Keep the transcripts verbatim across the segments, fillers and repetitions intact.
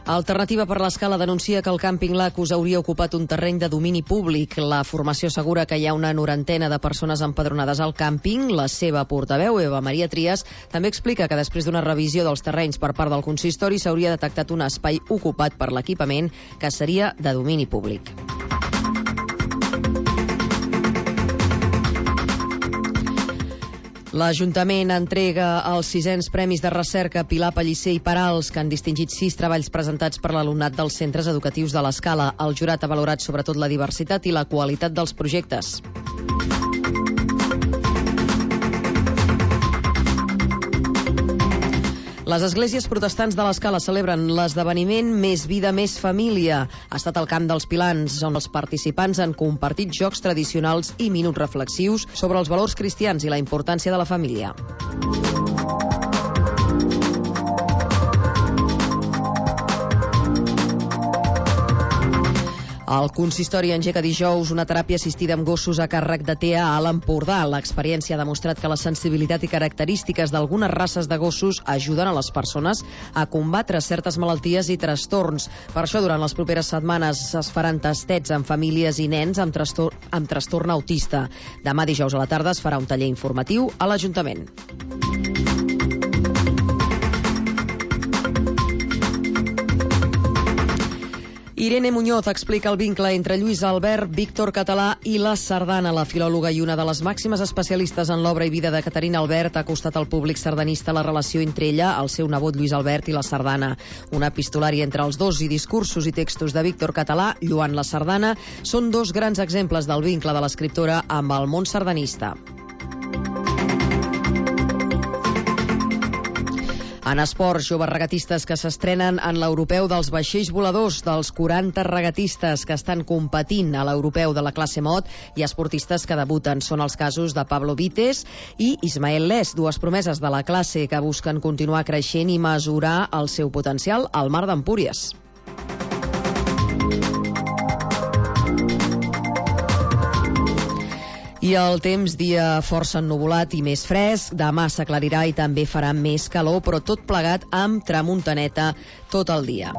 Alternativa per l'Escala denuncia que el càmping Lacus hauria ocupat un terreny de domini públic. La formació assegura que hi ha una norantena de persones empadronades al càmping. La seva portaveu, Eva Maria Trias, també explica que després d'una revisió dels terrenys per part del consistori s'hauria detectat un espai ocupat per l'equipament que seria de domini públic. L'Ajuntament entrega els sisens Premis de Recerca Pilar Pellicer i Parals, que han distingit sis treballs presentats per l'alumnat dels centres educatius de l'Escala. El jurat ha valorat sobretot la diversitat i la qualitat dels projectes. Les esglésies protestants de l'Escala celebren l'esdeveniment Més Vida, Més Família. Ha estat al Camp dels Pilans, on els participants han compartit jocs tradicionals i minuts reflexius sobre els valors cristians i la importància de la família. El consistori engega dijous una teràpia assistida amb gossos a càrrec de T A a l'Empordà. L'experiència ha demostrat que la sensibilitat i característiques d'algunes races de gossos ajuden a les persones a combatre certes malalties i trastorns. Per això, durant les properes setmanes es faran tastets amb famílies i nens amb trastorn, amb trastorn autista. Demà dijous a la tarda es farà un taller informatiu a l'Ajuntament. Irene Muñoz explica el vincle entre Lluís Albert, Víctor Català i la sardana. La filòloga i una de les màximes especialistes en l'obra i vida de Caterina Albert ha acostat al públic sardanista la relació entre ella, el seu nebot Lluís Albert i la sardana. Una epistolària entre els dos i discursos i textos de Víctor Català, lluant la sardana, són dos grans exemples del vincle de l'escriptora amb el món sardanista. En esports, joves regatistes que s'estrenen en l'europeu dels vaixells voladors, dels quaranta regatistes que estan competint a l'europeu de la classe mod i esportistes que debuten. Són els casos de Pablo Vites i Ismael Les, dues promeses de la classe que busquen continuar creixent i mesurar el seu potencial al mar d'Empúries. I el temps, dia força ennuvolat i més fresc. Demà s'aclarirà i també farà més calor, però tot plegat amb tramuntaneta tot el dia.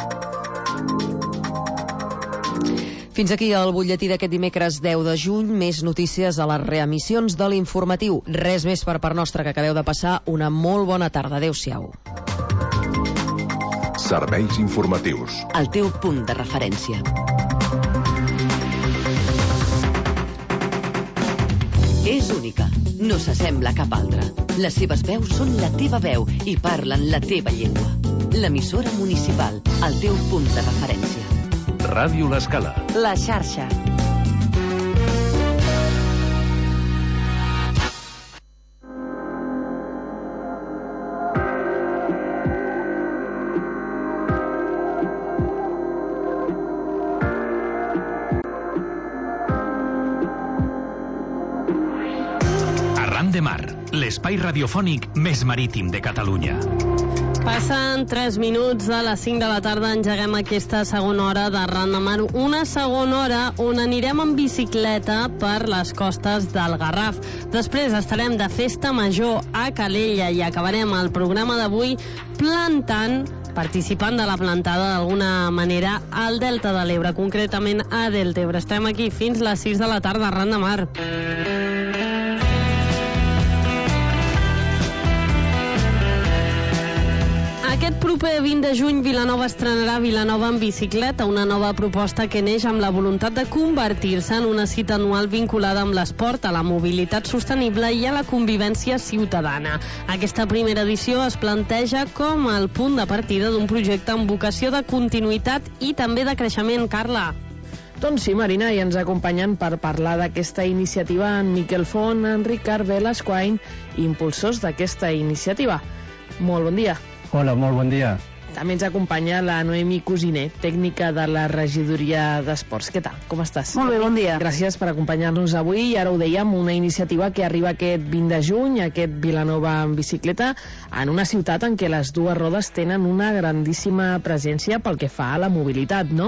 Fins aquí el butlletí d'aquest dimecres deu de juny. Més notícies a les reemissions de l'informatiu. Res més per part nostra, que acabeu de passar una molt bona tarda. Adéu-siau. Serveis informatius. El teu punt de referència. És única, no s'assembla a cap altra. Les seves veus són la teva veu i parlen la teva llengua. L'emissora municipal, el teu punt de referència. Ràdio L'Escala. La xarxa. De Mar, l'espai radiofònic més marítim de Catalunya. Passen tres minuts de les cinc de la tarda, engeguem aquesta segona hora de Ran de Mar, una segona hora on anirem en bicicleta per les costes del Garraf. Després estarem de festa major a Calella i acabarem el programa d'avui plantant, participant de la plantada d'alguna manera al Delta de l'Ebre, concretament a Deltebre. Estem aquí fins les sis de la tarda a Ran de Mar. Aquest proper vint de juny Vilanova estrenarà Vilanova en bicicleta, una nova proposta que neix amb la voluntat de convertir-se en una cita anual vinculada amb l'esport, a la mobilitat sostenible i a la convivència ciutadana. Aquesta primera edició es planteja com el punt de partida d'un projecte amb vocació de continuïtat i també de creixement. Carla. Doncs sí, Marina, i ens acompanyen per parlar d'aquesta iniciativa en Miquel Font, en Ricard Velasquain, impulsors d'aquesta iniciativa. Molt bon dia. Hola, molt bon dia. També ens acompanya la Noemi Cosiner, tècnica de la Regidoria d'Esports. Què tal? Com estàs? Molt bé, bon dia. Gràcies per acompanyar-nos avui. I ara ho dèiem, una iniciativa que arriba aquest vint de juny, aquest Vilanova en bicicleta, en una ciutat en què les dues rodes tenen una grandíssima presència pel que fa a la mobilitat, no?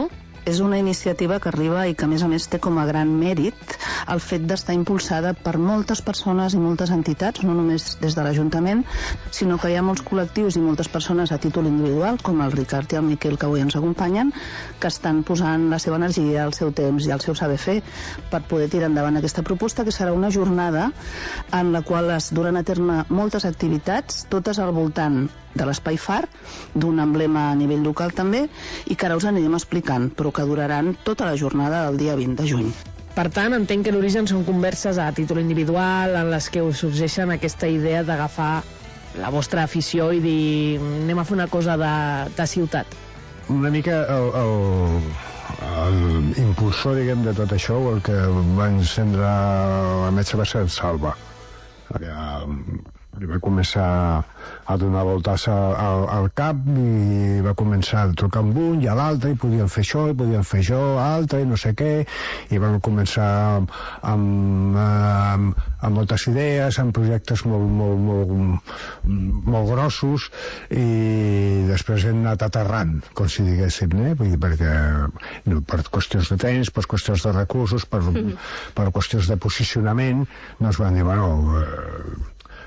És una iniciativa que arriba i que, a més a més, té com a gran mèrit el fet d'estar impulsada per moltes persones i moltes entitats, no només des de l'Ajuntament, sinó que hi ha molts col·lectius i moltes persones a títol individual, com el Ricard i el Miquel, que avui ens acompanyen, que estan posant la seva energia, el seu temps i el seu saber fer per poder tirar endavant aquesta proposta, que serà una jornada en la qual es duran a terme moltes activitats, totes al voltant de l'Espai Far, d'un emblema a nivell local també, i que ara us anirem explicant, però que duraran tota la jornada del dia vint de juny. Per tant, entenc que l'origen són converses a títol individual en les que us sorgeixen aquesta idea d'agafar la vostra afició i dir anem a fer una cosa de, de ciutat. Una mica el, el, l'impulsor, diguem, de tot això, el que va encendre la metge va ser el Salva. Li va començar a donar voltes al, al, al cap i va començar a trucar amb un i a l'altre, i podien fer això, i podien fer això, altre, i no sé què, i van començar amb, amb, amb moltes idees, amb projectes molt, molt, molt, molt grossos, i després hem anat aterrant, com si diguéssim, eh? Vull dir, perquè no, per qüestions de temps, per qüestions de recursos, per, mm. per qüestions de posicionament, no es van dir, bueno, eh,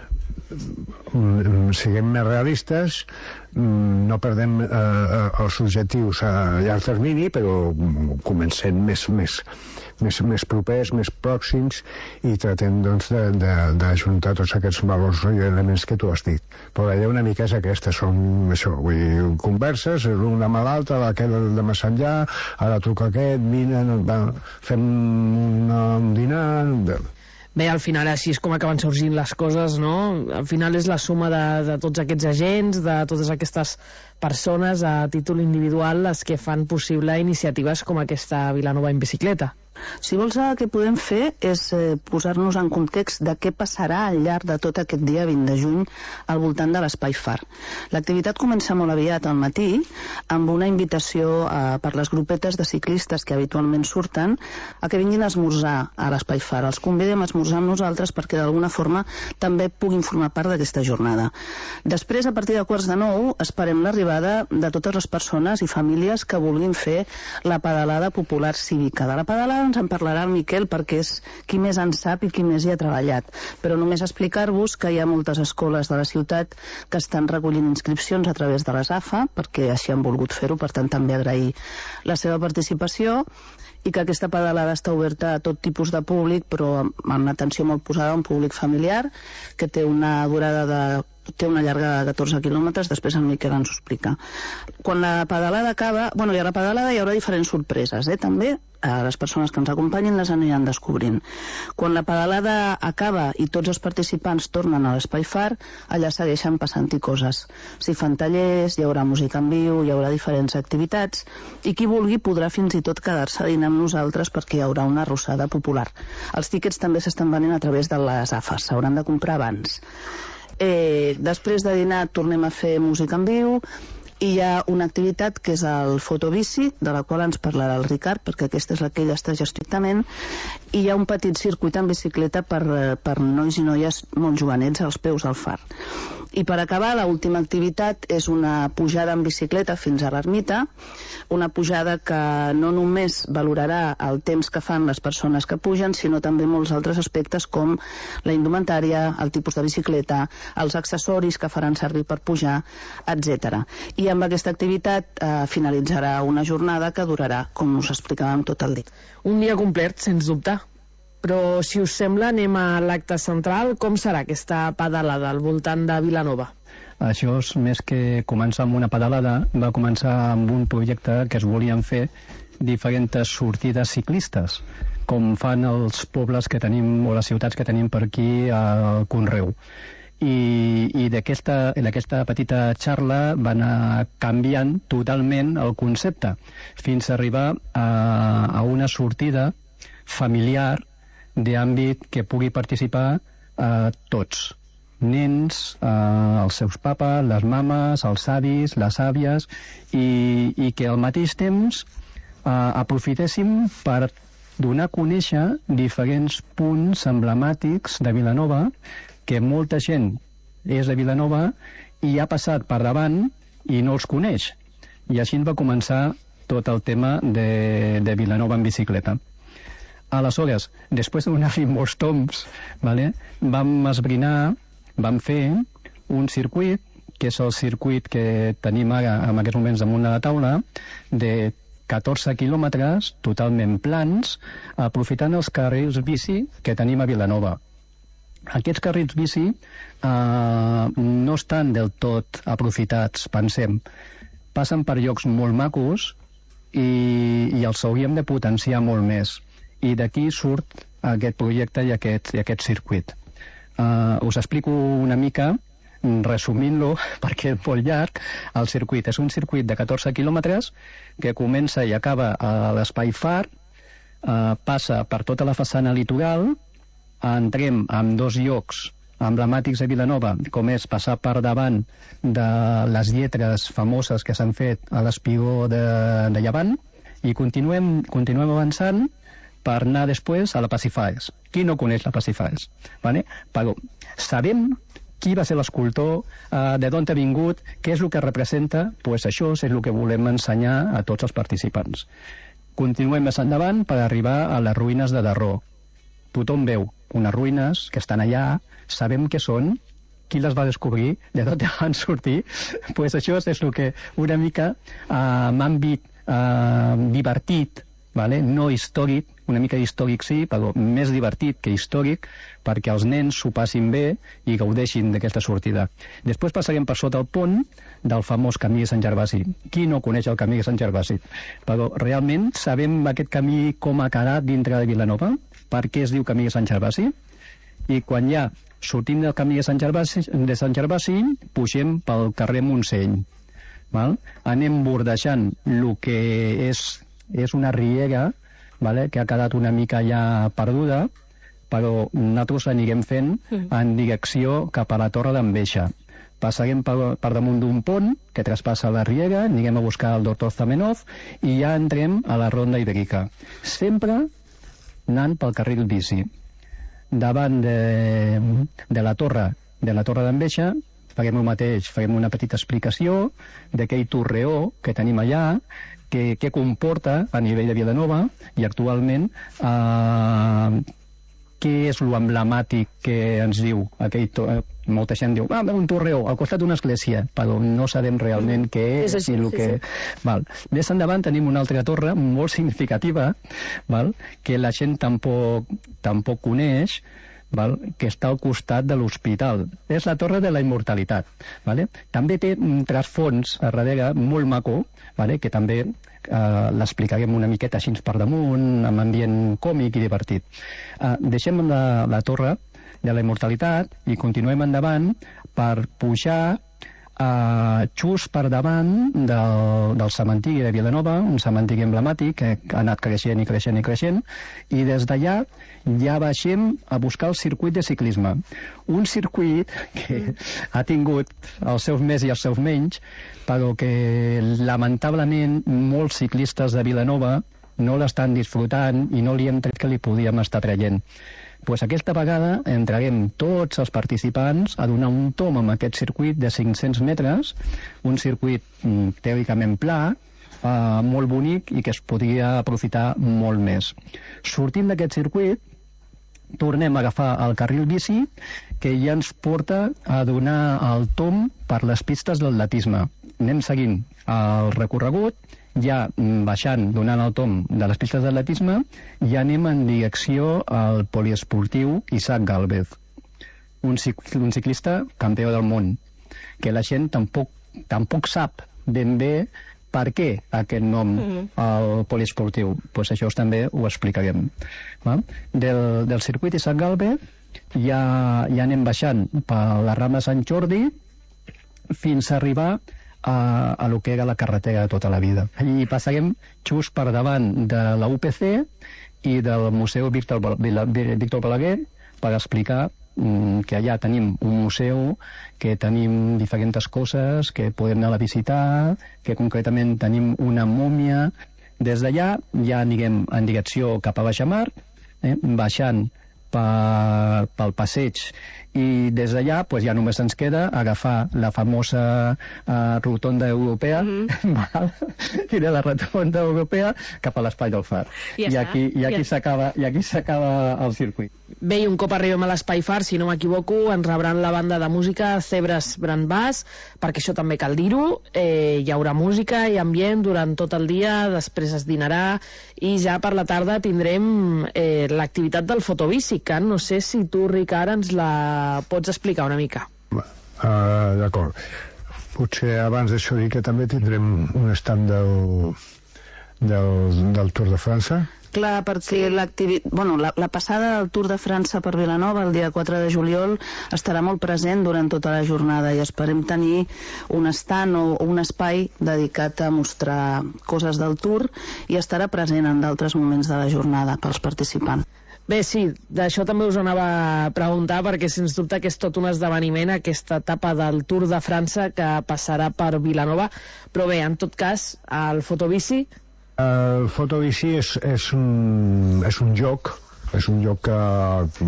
siguem més realistes, no perdem eh, els objectius a llarg termini, però comencem més, més, més, més propers, més pròxims, i tratem, doncs, d'ajuntar tots aquests valors i elements que tu has dit. Però la idea una mica és aquesta, són això, vull dir, converses, l'una amb l'altra, aquell de més enllà, ara truca aquest, vine, fem un dinar... Bé, al final així és com acaben sorgint les coses, no? Al final és la suma de, de tots aquests agents, de totes aquestes persones a títol individual les que fan possible iniciatives com aquesta Vilanova en bicicleta. Si vols, el que podem fer és eh, posar-nos en context de què passarà al llarg de tot aquest dia vint de juny al voltant de l'Espai Far. L'activitat comença molt aviat al matí amb una invitació eh, per les grupetes de ciclistes que habitualment surten a que vinguin a esmorzar a l'Espai Far. Els convidem a esmorzar amb nosaltres perquè d'alguna forma també puguin formar part d'aquesta jornada. Després, a partir de quarts de nou, esperem l'arribada de totes les persones i famílies que vulguin fer la pedalada popular cívica. De la pedalada ens en parlarà el Miquel, perquè és qui més en sap i qui més hi ha treballat. Però només explicar-vos que hi ha moltes escoles de la ciutat que estan recollint inscripcions a través de les A F A, perquè així han volgut fer-ho, per tant també agrair la seva participació, i que aquesta pedalada està oberta a tot tipus de públic, però amb una atenció molt posada a un públic familiar, que té una durada de té una llarga de catorze quilòmetres, després el Miquel ens ho explica. Quan la pedalada acaba, bueno, hi ha la pedalada, hi haurà diferents sorpreses, eh, també, a les persones que ens acompanyin les aniran descobrint. Quan la pedalada acaba i tots els participants tornen a l'Espai Far, allà segueixen passant-hi coses. S'hi fan tallers, hi haurà música en viu, hi haurà diferents activitats, i qui vulgui podrà fins i tot quedar-se a dinar amb nosaltres perquè hi haurà una arrossada popular. Els tíquets també s'estan venent a través de les A F As, s'hauran de comprar abans. Eh, després de dinar tornem a fer música en viu, i hi ha una activitat que és el fotobici, de la qual ens parlarà el Ricard, perquè aquesta és la que ell està estrictament, i hi ha un petit circuit en bicicleta per, per nois i noies molt jovenets als peus del far. I per acabar, l'última activitat és una pujada en bicicleta fins a l'ermita, una pujada que no només valorarà el temps que fan les persones que pugen, sinó també molts altres aspectes com la indumentària, el tipus de bicicleta, els accessoris que faran servir per pujar, etcètera. I amb aquesta activitat eh, finalitzarà una jornada que durarà, com us explicàvem, tot el dia. Un dia complet, sens dubte. Però, si us sembla, anem a l'acte central. Com serà aquesta pedalada al voltant de Vilanova? Això és més que començar amb una pedalada, va començar amb un projecte que es volien fer diferents sortides ciclistes, com fan els pobles que tenim o les ciutats que tenim per aquí al Conreu. I, i d'aquesta petita xarra va anar canviant totalment el concepte, fins a arribar a, a una sortida familiar d'àmbit que pugui participar eh, tots, nens, eh, els seus papes, les mames, els avis, les àvies, i, i que al mateix temps eh, aprofitéssim per donar a conèixer diferents punts emblemàtics de Vilanova, que molta gent és de Vilanova i ha passat per davant i no els coneix. I així va començar tot el tema de, de Vilanova en bicicleta. Aleshores, després de donar-li molts tombs, vale, vam esbrinar, vam fer un circuit, que és el circuit que tenim ara en aquests moments damunt de la taula, de catorze quilòmetres totalment plans, aprofitant els carrils bici que tenim a Vilanova. Aquests carrils bici eh, no estan del tot aprofitats, pensem. Passen per llocs molt macos i, i els hauríem de potenciar molt més. I d'aquí surt aquest projecte i aquest, i aquest circuit. Uh, us explico una mica, resumint-lo, perquè és molt llarg. El circuit és un circuit de catorze quilòmetres que comença i acaba a l'Espai Far, uh, passa per tota la façana litoral, entrem en dos llocs emblemàtics de Vilanova, com és passar per davant de les lletres famoses que s'han fet a l'espigó de, de Llevant, i continuem, continuem avançant per anar després a la Pacifaes. Qui no coneix la Pacifaes? Vale? Però sabem qui va ser l'escultor, uh, de d'on ha vingut, què és el que representa, pues això és el que volem ensenyar a tots els participants. Continuem més endavant per arribar a les ruïnes de Darró. Tothom veu unes ruïnes que estan allà, sabem què són, qui les va descobrir, de d'on van sortir, pues això és el que una mica uh, m'han vist uh, divertit, vale? No històric, una mica històric sí, però més divertit que històric, perquè els nens s'ho passin bé i gaudeixin d'aquesta sortida. Després passarem per sota el pont del famós camí de Sant Gervasi. Qui no coneix el camí de Sant Gervasi? Però realment sabem aquest camí com ha quedat dintre de Vilanova, per què es diu camí de Sant Gervasi, i quan ja sortim del camí de Sant Gervasi, de Sant Gervasi pugem pel carrer Montseny. Val? Anem bordejant el que és, és una riera, vale? Que ha quedat una mica ja perduda, però nosaltres l'anirem fent en direcció cap a la Torre d'Enveja. Passarem per, per damunt d'un pont que traspassa la riera, anirem a buscar el doctor Zamenhof i ja entrem a la Ronda Ibèrica. Sempre anant pel carril bici. Davant de, de la torre de la Torre d'Enveja farem el mateix, farem una petita explicació d'aquell torreó que tenim allà, que, que comporta a nivell de Vilanova i actualment eh, què és lo emblemàtic que ens diu aquell to... molta gent diu, ah, un torreó al costat d'una església, però no sabem realment què és, és així, i el sí, que... Sí. Val. Més endavant tenim una altra torre molt significativa, val? Que la gent tampoc, tampoc coneix, val? Que està al costat de l'hospital. És la Torre de la Immortalitat. Vale? També té un trasfons a darrere molt maco, vale? Que també eh, l'explicarem una miqueta així per damunt, amb ambient còmic i divertit. Eh, deixem la, la Torre de la Immortalitat i continuem endavant per pujar uh, just per davant del, del cementiri de Vilanova, un cementiri emblemàtic que ha anat creixent i creixent i creixent, i des d'allà ja baixem a buscar el circuit de ciclisme. Un circuit que ha tingut els seus més i els seus menys, però que lamentablement molts ciclistes de Vilanova no l'estan disfrutant i no li hem tret que li podíem estar traient. Pues aquesta vegada entrarem tots els participants a donar un tom amb aquest circuit de cinc-cents metres, un circuit mm, teòricament pla, eh, molt bonic i que es podria aprofitar molt més. Sortint d'aquest circuit, tornem a agafar el carril bici que ja ens porta a donar el tom per les pistes del atletisme. Anem seguint el recorregut, ja baixant, donant el tom de les pistes d'atletisme, ja anem en direcció al poliesportiu Isaac Gálvez, un, cic un ciclista campió del món, que la gent tampoc, tampoc sap ben bé per què aquest nom mm. al poliesportiu. Pues això també ho explicarem. Va? Del, del circuit Isaac Gálvez ja, ja anem baixant per la Rambla Sant Jordi fins a arribar a, a lo que era la carretera de tota la vida. I passarem just per davant de la U P C i del Museu Víctor, Víctor Balaguer per explicar mm, que allà tenim un museu, que tenim diferents coses, que podem anar a visitar, que concretament tenim una múmia. Des d'allà ja anirem en direcció cap a Baixamar, eh, baixant pel, pel passeig, i des d'allà pues, ja només ens queda agafar la famosa uh, rotonda europea, mm-hmm. i de la rotonda europea cap a l'espai del Far. I, I aquí, i aquí s'acaba i aquí s'acaba el circuit. Bé, i un cop arribem a l'espai Far, si no m'equivoco, ens rebran la banda de música Cebres Brand Bass, perquè això també cal dir-ho. Eh, hi haurà música i ambient durant tot el dia, després es dinarà, i ja per la tarda tindrem eh, l'activitat del fotobici, que no sé si tu, Ricard, ens la pots explicar una mica. Uh, D'acord. Potser abans d'això dir que també tindrem un stand del, del, del Tour de França. Clar, perquè bueno, la, la passada del Tour de França per Vilanova, el dia quatre de juliol, estarà molt present durant tota la jornada i esperem tenir un stand o, o un espai dedicat a mostrar coses del Tour i estarà present en d'altres moments de la jornada pels participants. Bé, sí, d'això també us anava a preguntar, perquè sens dubte que és tot un esdeveniment, aquesta etapa del Tour de França que passarà per Vilanova, però bé, en tot cas, el fotobici... El fotobici és, és, un, és un joc, és un joc que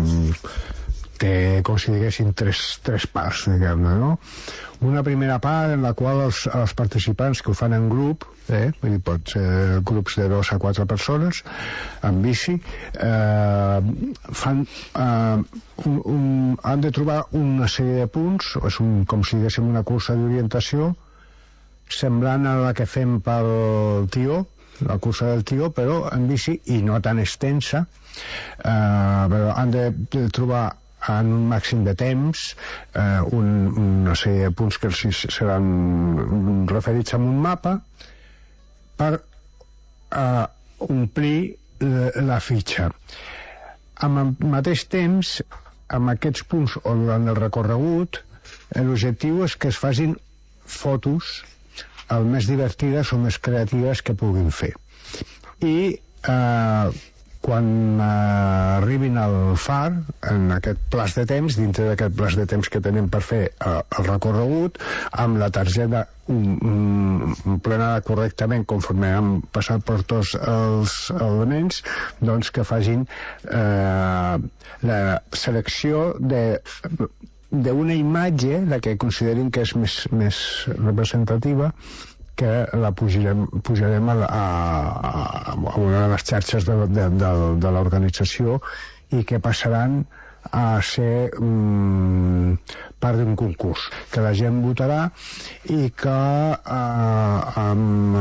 té, com si diguéssim, tres, tres parts, diguem-ne, no? Una primera part en la qual els, els participants que ho fan en grup, eh, vull dir, pot ser grups de dos a quatre persones, en bici, eh, fan, eh, un, un, han de trobar una sèrie de punts, és un, com si diguéssim una cursa d'orientació, semblant a la que fem pel Tió, la cursa del Tió, però en bici i no tan extensa, eh, però han de, de trobar en un màxim de temps eh, un, una sèrie de punts que seran referits a un mapa per eh, omplir la, la fitxa. Amb el mateix temps, amb aquests punts o durant el recorregut, l'objectiu és que es facin fotos el més divertides o més creatives que puguin fer. I eh, quan eh, arribin al Far, en aquest plaç de temps, dintre d'aquest plaç de temps que tenim per fer eh, el recorregut, amb la targeta um, um, plenada correctament conforme han passat per tots els elements, doncs que facin eh, la selecció de d'una imatge, la que considerin que és més, més representativa, que la pujarem, pujarem a, a, a una de les xarxes de, de, de, de l'organització i que passaran a ser um, part d'un concurs que la gent votarà i que uh, amb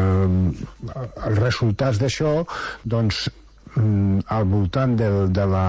uh, els resultats d'això, doncs um, al voltant de, de, la,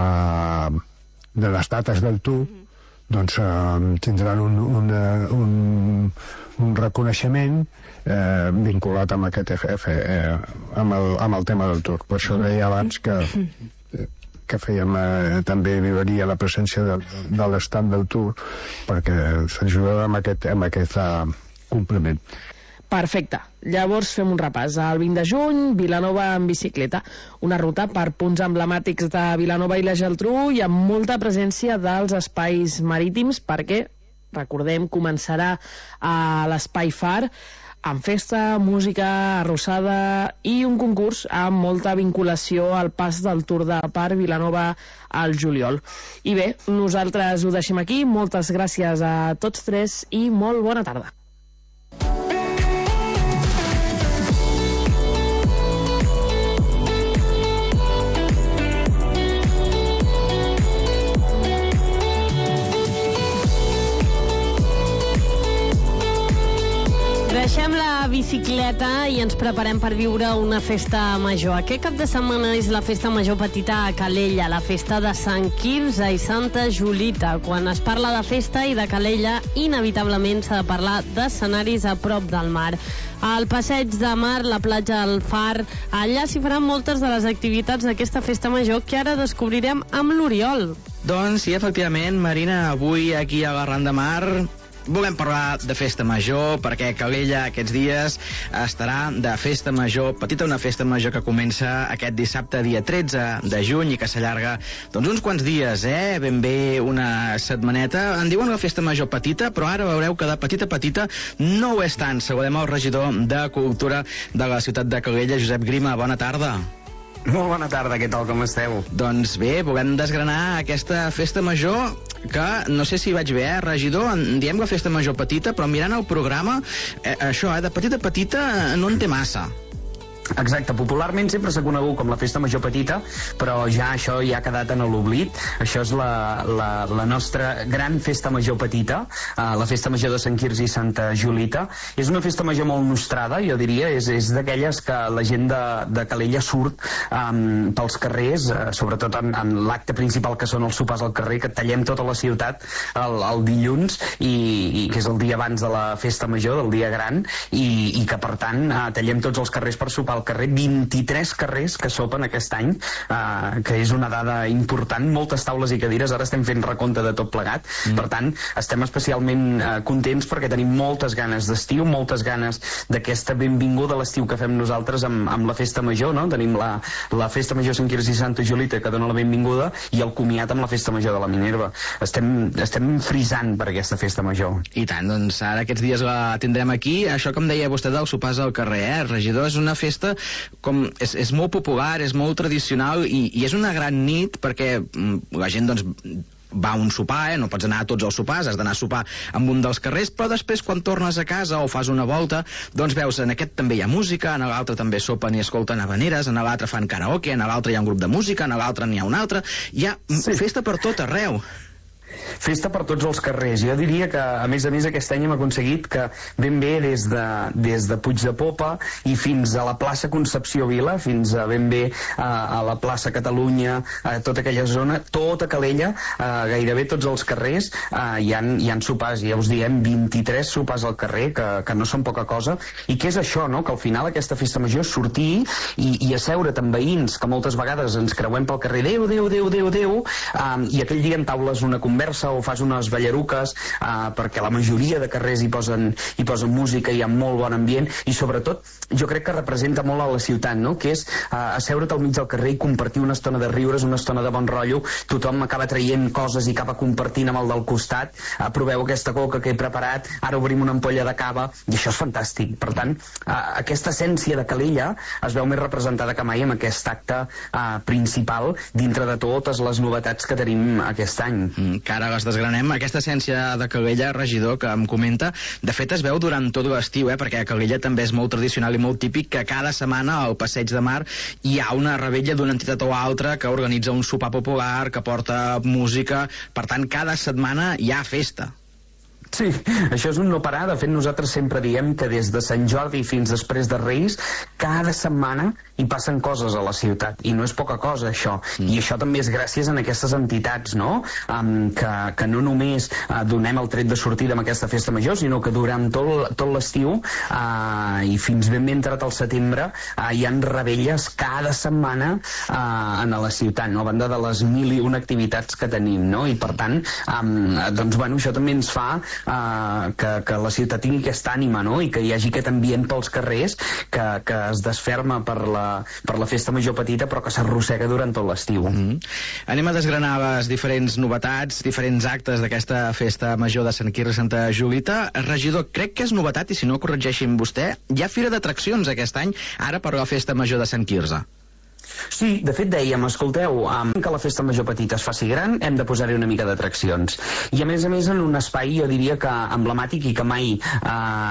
de les dates del Tour, doncs eh, tindran un, un, un, un reconeixement eh, vinculat amb aquest F F, eh, amb, el, amb el tema del Tour. Per això deia abans que, que fèiem eh, també viuria la presència de, de l'estat del Tour, perquè s'ajudarà amb aquest, amb aquest uh, complement. Perfecte. Llavors fem un repàs. El vint de juny, Vilanova en bicicleta. Una ruta per punts emblemàtics de Vilanova i la Geltrú i amb molta presència dels espais marítims perquè, recordem, començarà a l'espai Far amb festa, música, arrossada i un concurs amb molta vinculació al pas del Tour de Par Vilanova al juliol. I bé, nosaltres ho deixem aquí. Moltes gràcies a tots tres i molt bona tarda. Deixem la bicicleta i ens preparem per viure una festa major. Aquest cap de setmana és la festa major petita a Calella, la festa de Sant Quirze i Santa Julita. Quan es parla de festa i de Calella, inevitablement s'ha de parlar d'escenaris a prop del mar. Al passeig de mar, la platja del Far, allà s'hi faran moltes de les activitats d'aquesta festa major que ara descobrirem amb l'Oriol. Doncs sí, efectivament, Marina, avui aquí a l'Arran de Mar volem parlar de festa major, perquè Calella aquests dies estarà de festa major petita, una festa major que comença aquest dissabte dia tretze de juny i que s'allarga doncs uns quants dies, eh? Ben bé una setmaneta. En diuen la festa major petita, però ara veureu que de petita petita no ho és tant. Saludem el regidor de Cultura de la ciutat de Calella, Josep Grima. Bona tarda. Molt bona tarda, què tal, com esteu? Doncs bé, volem desgranar aquesta festa major que, no sé si vaig bé, eh, regidor, en diem la festa major petita, però mirant el programa, eh, això, eh, de petita a petita no en té massa. Exacte, popularment sempre s'ha conegut com la festa major petita, però ja això ja ha quedat en l'oblit. Això és la, la, la nostra gran festa major petita, uh, la festa major de Sant Quirze i Santa Julita. És una festa major molt nostrada, jo diria, és, és d'aquelles que la gent de, de Calella surt um, pels carrers, uh, sobretot en, en l'acte principal que són els sopars al carrer, que tallem tota la ciutat el, el dilluns, i, i que és el dia abans de la festa major, del dia gran, i, i que per tant uh, tallem tots els carrers per sopar al carrer, vint-i-tres carrers que sopen aquest any, eh, que és una dada important, moltes taules i cadires, ara estem fent recompte de tot plegat, mm. per tant, estem especialment eh, contents perquè tenim moltes ganes d'estiu, moltes ganes d'aquesta benvinguda a l'estiu que fem nosaltres amb, amb la festa major, no? Tenim la, la festa major Sant Quirze i Santa Julita que dona la benvinguda i el comiat amb la festa major de la Minerva. Estem, estem frisant per aquesta festa major. I tant, doncs ara aquests dies la tindrem aquí. Això, com deia vostè, dels sopars al carrer, eh? Regidor, és una festa com és, és molt popular, és molt tradicional i, i és una gran nit perquè mm, la gent doncs va a un sopar, eh? No pots anar a tots els sopars, has d'anar a sopar en un dels carrers, però després quan tornes a casa o fas una volta, doncs veus, en aquest també hi ha música, en l'altre també sopen i escolten habaneres, en l'altre fan karaoke, en l'altre hi ha un grup de música, en l'altre n'hi ha un altre, hi ha sí. festa per tot arreu. Festa per tots els carrers. Jo diria que, a més a més, aquest any hem aconseguit que ben bé des de, des de Puig de Popa i fins a la plaça Concepció Vila, fins a ben bé a, a la plaça Catalunya, a tota aquella zona, tota Calella, a, gairebé tots els carrers, a, hi, ha, hi ha sopars, ja us diem, vint-i-tres sopars al carrer, que, que no són poca cosa. I què és això, no? Que al final aquesta festa major és sortir i, i asseure't amb veïns, que moltes vegades ens creuem pel carrer, Déu, Déu, Déu, Déu, Déu, um, i aquell dia entaules una conversa o fas unes ballaruques, uh, perquè la majoria de carrers hi posen, hi posen música, hi ha molt bon ambient, i sobretot jo crec que representa molt a la ciutat, no? Que és uh, asseure't al mig del carrer i compartir una estona de riures, una estona de bon rotllo, tothom acaba traient coses i acaba compartint amb el del costat, uh, proveu aquesta coca que he preparat, ara obrim una ampolla de cava, i això és fantàstic. Per tant, uh, aquesta essència de Calella es veu més representada que mai amb aquest acte uh, principal, dintre de totes les novetats que tenim aquest any. Mm, que ara les desgranem. Aquesta essència de Calella, regidor, que em comenta, de fet es veu durant tot l'estiu, eh? Perquè a Calella també és molt tradicional i molt típic que cada setmana al Passeig de Mar hi ha una revetlla d'una entitat o altra que organitza un sopar popular, que porta música, per tant cada setmana hi ha festa. Sí, això és un no parar. De fet, nosaltres sempre diem que des de Sant Jordi fins després de Reis, cada setmana hi passen coses a la ciutat, i no és poca cosa, això. Mm. I això també és gràcies a aquestes entitats, no? Um, que, que no només uh, donem el tret de sortida amb aquesta festa major, sinó que durant tot, tot l'estiu uh, i fins ben bé entrat al setembre uh, hi han revetlles cada setmana uh, en la ciutat, no? A banda de les mil i una activitats que tenim, no? I per tant, um, doncs, bueno, això també ens fa Uh, que, que la ciutat tingui aquesta ànima, no? I que hi hagi aquest ambient pels carrers que, que es desferma per la, per la festa major petita, però que s'arrossega durant tot l'estiu. Mm-hmm. Anem a desgranar les diferents novetats, diferents actes d'aquesta festa major de Sant Quirze i Santa Julita. Regidor, crec que és novetat, i si no corregeixin vostè, hi ha fira d'atraccions aquest any, ara per la festa major de Sant Quirze. Sí, de fet dèiem, escolteu, um, que la festa major petita es faci gran, hem de posar-hi una mica d'atraccions. I a més a més en un espai, jo diria que emblemàtic i que mai uh,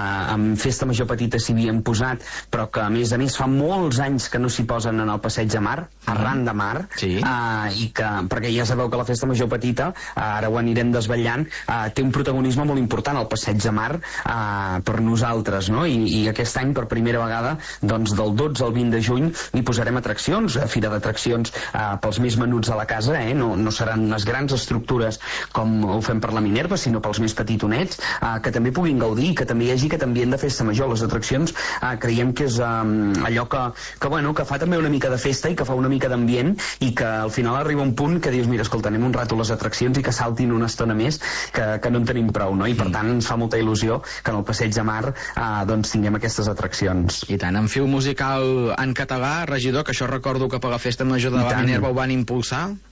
en festa major petita s'hi havien posat, però que a més a més fa molts anys que no s'hi posen en el Passeig de Mar, arran de Mar, sí. uh, i que, perquè ja sabeu que la festa major petita, uh, ara ho anirem desvetllant, uh, té un protagonisme molt important al Passeig de Mar uh, per nosaltres, no? I, i aquest any, per primera vegada, doncs del dotze al vint de juny, hi posarem atraccions, a fira d'atraccions eh, pels més menuts de la casa, eh? no, no seran unes grans estructures com ho fem per la Minerva, sinó pels més petitonets, eh, que també puguin gaudir, que també hi hagi aquest ambient de festa major. Les atraccions eh, creiem que és eh, allò que, que, bueno, que fa també una mica de festa i que fa una mica d'ambient, i que al final arriba un punt que dius, mira, escolta, anem un rato les atraccions i que saltin una estona més, que, que no en tenim prou, no? I per tant ens fa molta il·lusió que en el Passeig de Mar eh, doncs tinguem aquestes atraccions. I tant, en fil musical en català, regidor, que això recordo que per la festa major de la Minerva ho van impulsar.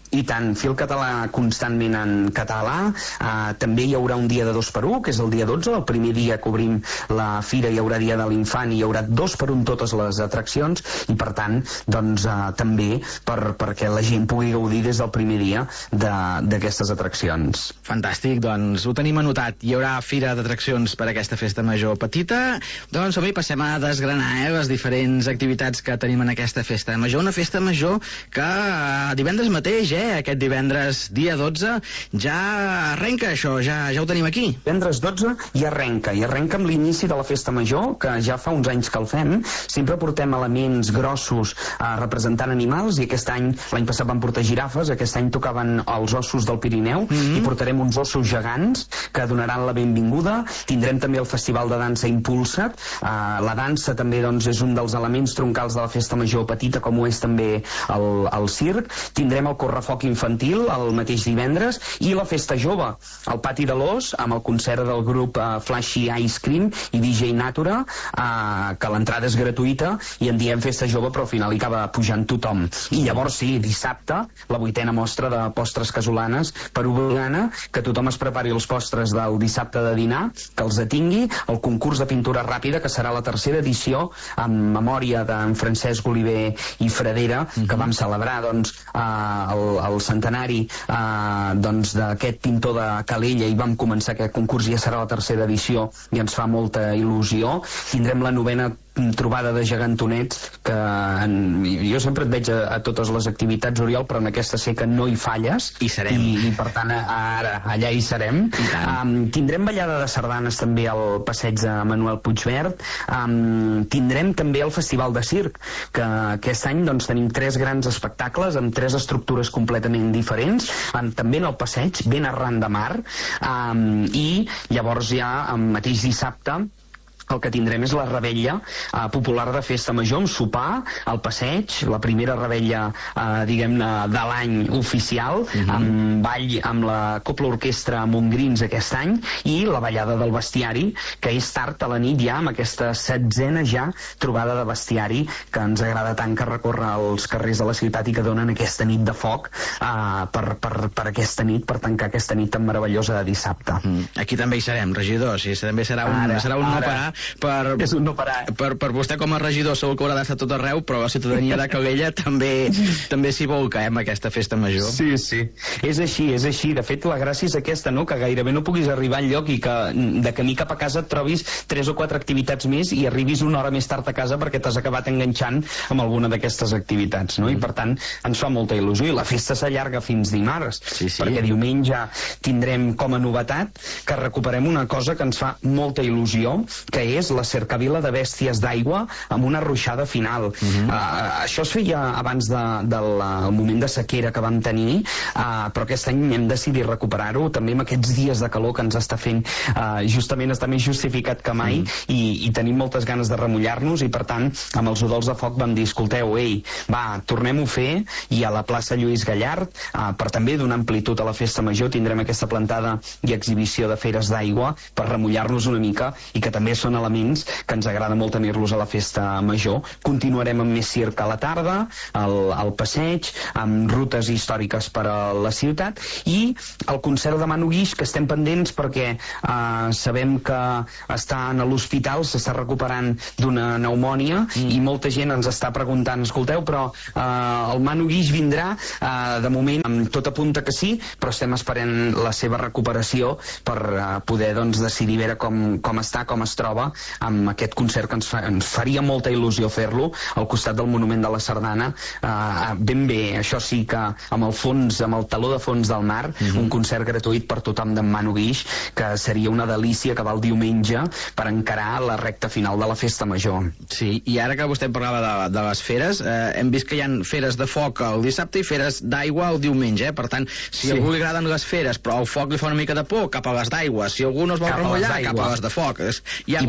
I tant, Fil Català constantment en català. Uh, també hi haurà un dia de dos per un, que és el dia dotze, el primer dia que obrim la fira hi haurà dia de l'infant i hi haurà dos per un totes les atraccions i per tant, doncs, uh, també per, perquè la gent pugui gaudir des del primer dia d'aquestes atraccions. Fantàstic, doncs ho tenim anotat. Hi haurà fira d'atraccions per a aquesta festa major petita. Doncs avui passem a desgranar eh, les diferents activitats que tenim en aquesta festa major. Una festa major que uh, divendres mateix, eh, aquest divendres dia dotze, ja arrenca això, ja, ja ho tenim aquí. Divendres dotze i arrenca, i arrenca amb l'inici de la festa major, que ja fa uns anys que el fem. Sempre portem elements grossos eh, representant animals, i aquest any, l'any passat vam portar girafes, aquest any tocaven els ossos del Pirineu, mm-hmm. i portarem uns ossos gegants que donaran la benvinguda. Tindrem també el Festival de Dansa Impulsa't. Eh, la dansa també doncs, és un dels elements troncals de la festa major petita, com ho és també el, el circ. Tindrem el correfoc infantil el mateix divendres i la festa jove al Pati de l'Os amb el concert del grup uh, Flashy Ice Cream i D J Natura, uh, que l'entrada és gratuïta i en diem festa jove però al final hi acaba pujant tothom. I llavors sí, dissabte la vuitena mostra de postres casolanes per Obligana, que tothom es prepari els postres del dissabte de dinar, que els atingui, el concurs de pintura ràpida, que serà la tercera edició en memòria d'en Francesc Oliver i Fradera, mm-hmm. que vam celebrar doncs, uh, el, el centenari uh, doncs, d'aquest pintor de Calella, i vam començar aquest concurs, ja serà la tercera edició i ens fa molta il·lusió. Tindrem la novena trobada de gegantonets, que en, jo sempre et veig a, a totes les activitats, Oriol, però en aquesta sé que no hi falles. I serem. I, i per tant, ara, allà hi serem. Um, tindrem ballada de sardanes també al passeig de Manuel Puigverd. Um, tindrem també el Festival de Circ, que aquest any doncs, tenim tres grans espectacles amb tres estructures completament diferents, um, també en el passeig, ben arran de mar, um, i llavors ja, el mateix dissabte, el que tindrem és la revetlla eh, popular de festa major, amb sopar al passeig, la primera revetlla eh, diguem-ne de l'any oficial, uh-huh. amb ball amb la Copla Orquestra Montgrins aquest any, i la ballada del bestiari, que és tard a la nit ja, amb aquesta setzena ja trobada de bestiari, que ens agrada tant, que recorre els carrers de la ciutat i que donen aquesta nit de foc eh, per, per, per aquesta nit, per tancar aquesta nit tan meravellosa de dissabte. Mm. Aquí també hi serem, regidors, i també serà un, ara, serà un no parar. Per, és un no parar. Per, per vostè com a regidor segur que haurà d'estar tot arreu, però la ciutadania de Calella també també s'hi volca, eh, amb aquesta festa major. Sí, sí. És així, és així. De fet, la gràcia és aquesta, no?, que gairebé no puguis arribar enlloc i que de camí cap a casa et trobis tres o quatre activitats més i arribis una hora més tard a casa perquè t'has acabat enganxant amb alguna d'aquestes activitats, no? Mm. I per tant, ens fa molta il·lusió. I la festa s'allarga fins dimarts, sí, sí. perquè diumenge tindrem com a novetat que recuperem una cosa que ens fa molta il·lusió, que és la cercavila de bèsties d'aigua amb una ruixada final. Uh-huh. uh, això es feia abans de, del uh, moment de sequera que vam tenir, uh, però aquest any hem decidit recuperar-ho, també amb aquests dies de calor que ens està fent, uh, justament està més justificat que mai, uh-huh. i, i tenim moltes ganes de remullar-nos, i per tant amb els udols de foc vam dir, escolteu, ei, va, tornem-ho a fer, i a la plaça Lluís Gallard, uh, per també donar amplitud a la festa major, tindrem aquesta plantada i exhibició de feres d'aigua per remullar-nos una mica, i que també són elements que ens agrada molt tenir-los a la festa major. Continuarem amb més circ a la tarda, al, al passeig, amb rutes històriques per a la ciutat, i el concert de Manu Guix, que estem pendents perquè eh, sabem que està a l'hospital, s'està recuperant d'una pneumònia, mm. i molta gent ens està preguntant, escolteu, però eh, el Manu Guix vindrà, eh, de moment tot apunta que sí, però estem esperant la seva recuperació per eh, poder doncs, decidir veure com, com està, com es troba, amb aquest concert que ens, fa, ens faria molta il·lusió fer-lo al costat del Monument de la Sardana, eh, ben bé, això sí que amb el fons, amb el taló de fons del mar, mm-hmm. un concert gratuït per tothom d'en Manu Guix, que seria una delícia que va el diumenge per encarar la recta final de la festa major. Sí, i ara que vostè parlava de, de les feres, eh, hem vist que hi ha feres de foc el dissabte i feres d'aigua el diumenge, eh? Per tant, si sí. a algú li agraden les feres però el foc li fa una mica de por, cap a les d'aigua, si algú no es vol remullar, cap a les de foc. Hi ha,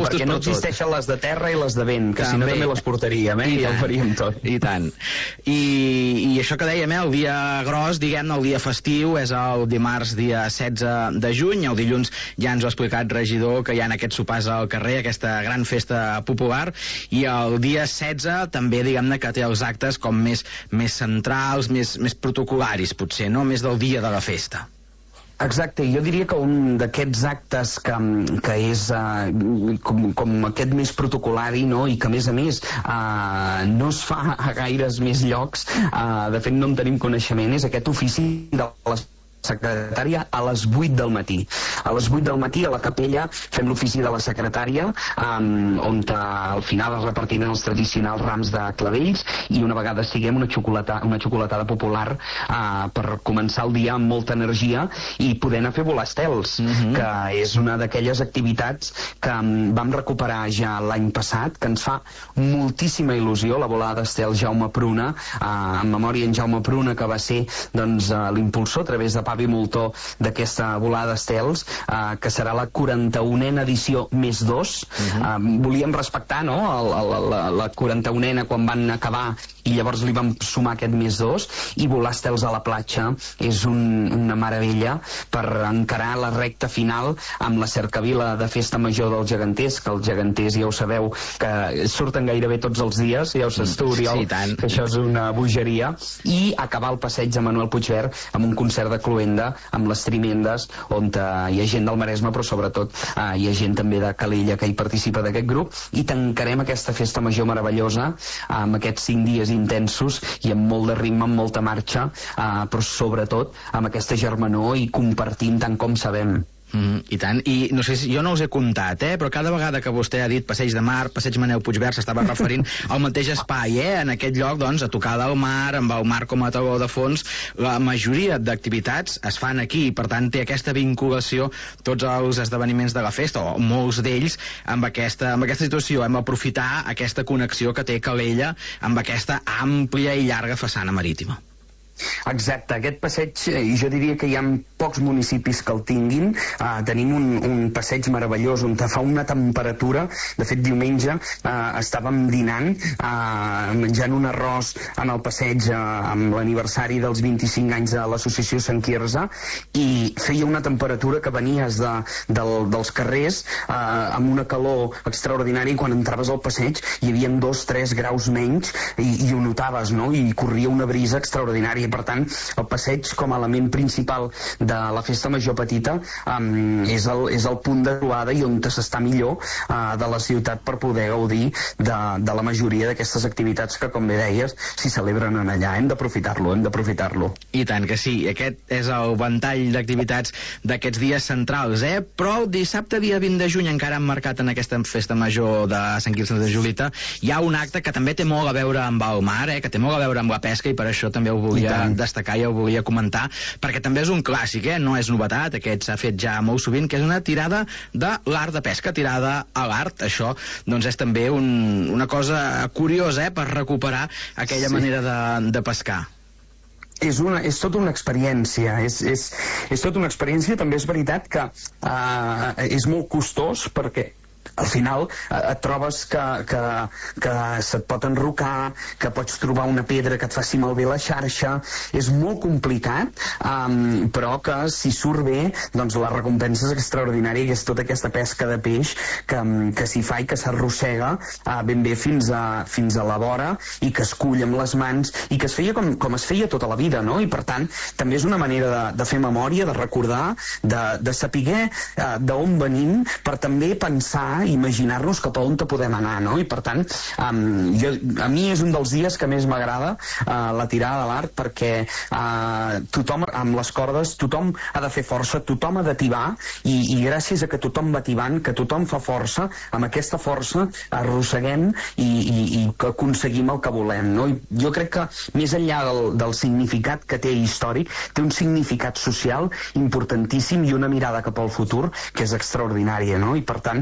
perquè no existeixen les de terra i les de vent, que si no també les portaríem, eh? I ja ho faríem tot. I tant. I, i això que dèiem, eh? El dia gros, diguem-ne, el dia festiu, és el dimarts, dia setze de juny. El dilluns ja ens ho ha explicat, regidor, que hi ha aquests sopars al carrer, aquesta gran festa popular, i el dia setze també, diguem-ne, que té els actes com més, més centrals, més, més protocolaris, potser, no? Més del dia de la festa. Exacte, jo diria que un d'aquests actes que, que és uh, com, com aquest més protocolari, no? I que a més a més uh, no es fa a gaires més llocs, uh, de fet no en tenim coneixement, és aquest ofici de les secretària a les vuit del matí. A les vuit del matí a la capella fem l'ofici de la secretària, um, on al final es repartiren els tradicionals rams de clavells i una vegada siguem una, xocolata, una xocolatada popular uh, per començar el dia amb molta energia i poder anar a fer volar estels, mm-hmm. que és una d'aquelles activitats que um, vam recuperar ja l'any passat, que ens fa moltíssima il·lusió, la volada d'estels Jaume Pruna, uh, en memòria en Jaume Pruna, que va ser doncs, uh, l'impulsor a través de Pavi Moltó d'aquesta volada d'estels, eh, que serà la quaranta-unena edició més dos. Uh-huh. eh, volíem respectar, no?, el, el, la, la quaranta-unena quan van acabar i llavors li vam sumar aquest més dos, i volar estels a la platja és un, una meravella per encarar la recta final amb la cercavila de Festa Major dels Geganters, que els geganters ja ho sabeu que surten gairebé tots els dies, ja ho saps tu, Oriol, sí, que això és una bogeria, i acabar el passeig de Manuel Puigvert amb un concert de club amb les Trimendes, on uh, hi ha gent del Maresme, però sobretot uh, hi ha gent també de Calella que hi participa d'aquest grup, i tancarem aquesta festa major meravellosa uh, amb aquests cinc dies intensos i amb molt de ritme, amb molta marxa, uh, però sobretot amb aquesta germanor i compartint tant com sabem. Mm, I tant, i no sé si jo no us he comptat, eh, però cada vegada que vostè ha dit Passeig de Mar, Passeig Manel Puigvert, s'estava referint al mateix espai, eh, en aquest lloc, doncs, a tocar del mar, amb el mar com a teló de fons. La majoria d'activitats es fan aquí, i per tant té aquesta vinculació tots els esdeveniments de la festa, o molts d'ells, amb aquesta, amb aquesta situació. Hem d'aprofitar aquesta connexió que té Calella amb aquesta àmplia i llarga façana marítima. Exacte, aquest passeig, i jo diria que hi ha pocs municipis que el tinguin. Uh, tenim un, un passeig meravellós on fa una temperatura. De fet, diumenge uh, estàvem dinant, uh, menjant un arròs en el passeig uh, amb l'aniversari dels vint-i-cinc anys de l'associació Sant Quirze, i feia una temperatura que venies de, del, dels carrers uh, amb una calor extraordinària, i quan entraves al passeig hi havia dos, tres graus menys, i, i ho notaves, no? I corria una brisa extraordinària. Per tant, el passeig com a element principal de la festa major petita um, és, el, és el punt de trobada i on s'està millor uh, de la ciutat per poder gaudir de, de la majoria d'aquestes activitats que, com bé deies, s'hi celebren en allà. Hem d'aprofitar-lo, hem d'aprofitar-lo. I tant que sí, aquest és el ventall d'activitats d'aquests dies centrals, eh? Però el dissabte, dia vint de juny, encara emmarcat en aquesta festa major de Sant Quirze de Julita, hi ha un acte que també té molt a veure amb el mar, eh? Que té molt a veure amb la pesca, i per això també ho volia destacar i ho volia comentar, perquè també és un clàssic, eh? No és novetat, aquest s'ha fet ja molt sovint, que és una tirada de l'art de pesca, tirada a l'art. Això doncs és també un, una cosa curiosa, eh? Per recuperar aquella sí. manera de, de pescar. És, una, és tota una experiència, és, és, és tota una experiència. També és veritat que uh, és molt costós, perquè al final eh, et trobes que, que, que se't pot enrocar, que pots trobar una pedra que et faci malbé la xarxa. És molt complicat, um, però que si surt bé, doncs la recompensa és extraordinària, i és tota aquesta pesca de peix que, que s'hi fa i que s'arrossega uh, ben bé fins a, fins a la vora, i que es cull amb les mans, i que es feia com, com es feia tota la vida, no? I per tant també és una manera de, de fer memòria, de recordar, de, de saber uh, d'on venim, per també pensar i imaginar-nos cap a on te podem anar, no? I per tant, um, jo, a mi és un dels dies que més m'agrada uh, la tirada de l'art, perquè uh, tothom, amb les cordes, tothom ha de fer força, tothom ha de tibar, i, i gràcies a que tothom va tibant, que tothom fa força, amb aquesta força arrosseguem i, i, i aconseguim el que volem, no? I jo crec que més enllà del, del significat que té històric, té un significat social importantíssim i una mirada cap al futur que és extraordinària, no? I per tant, és un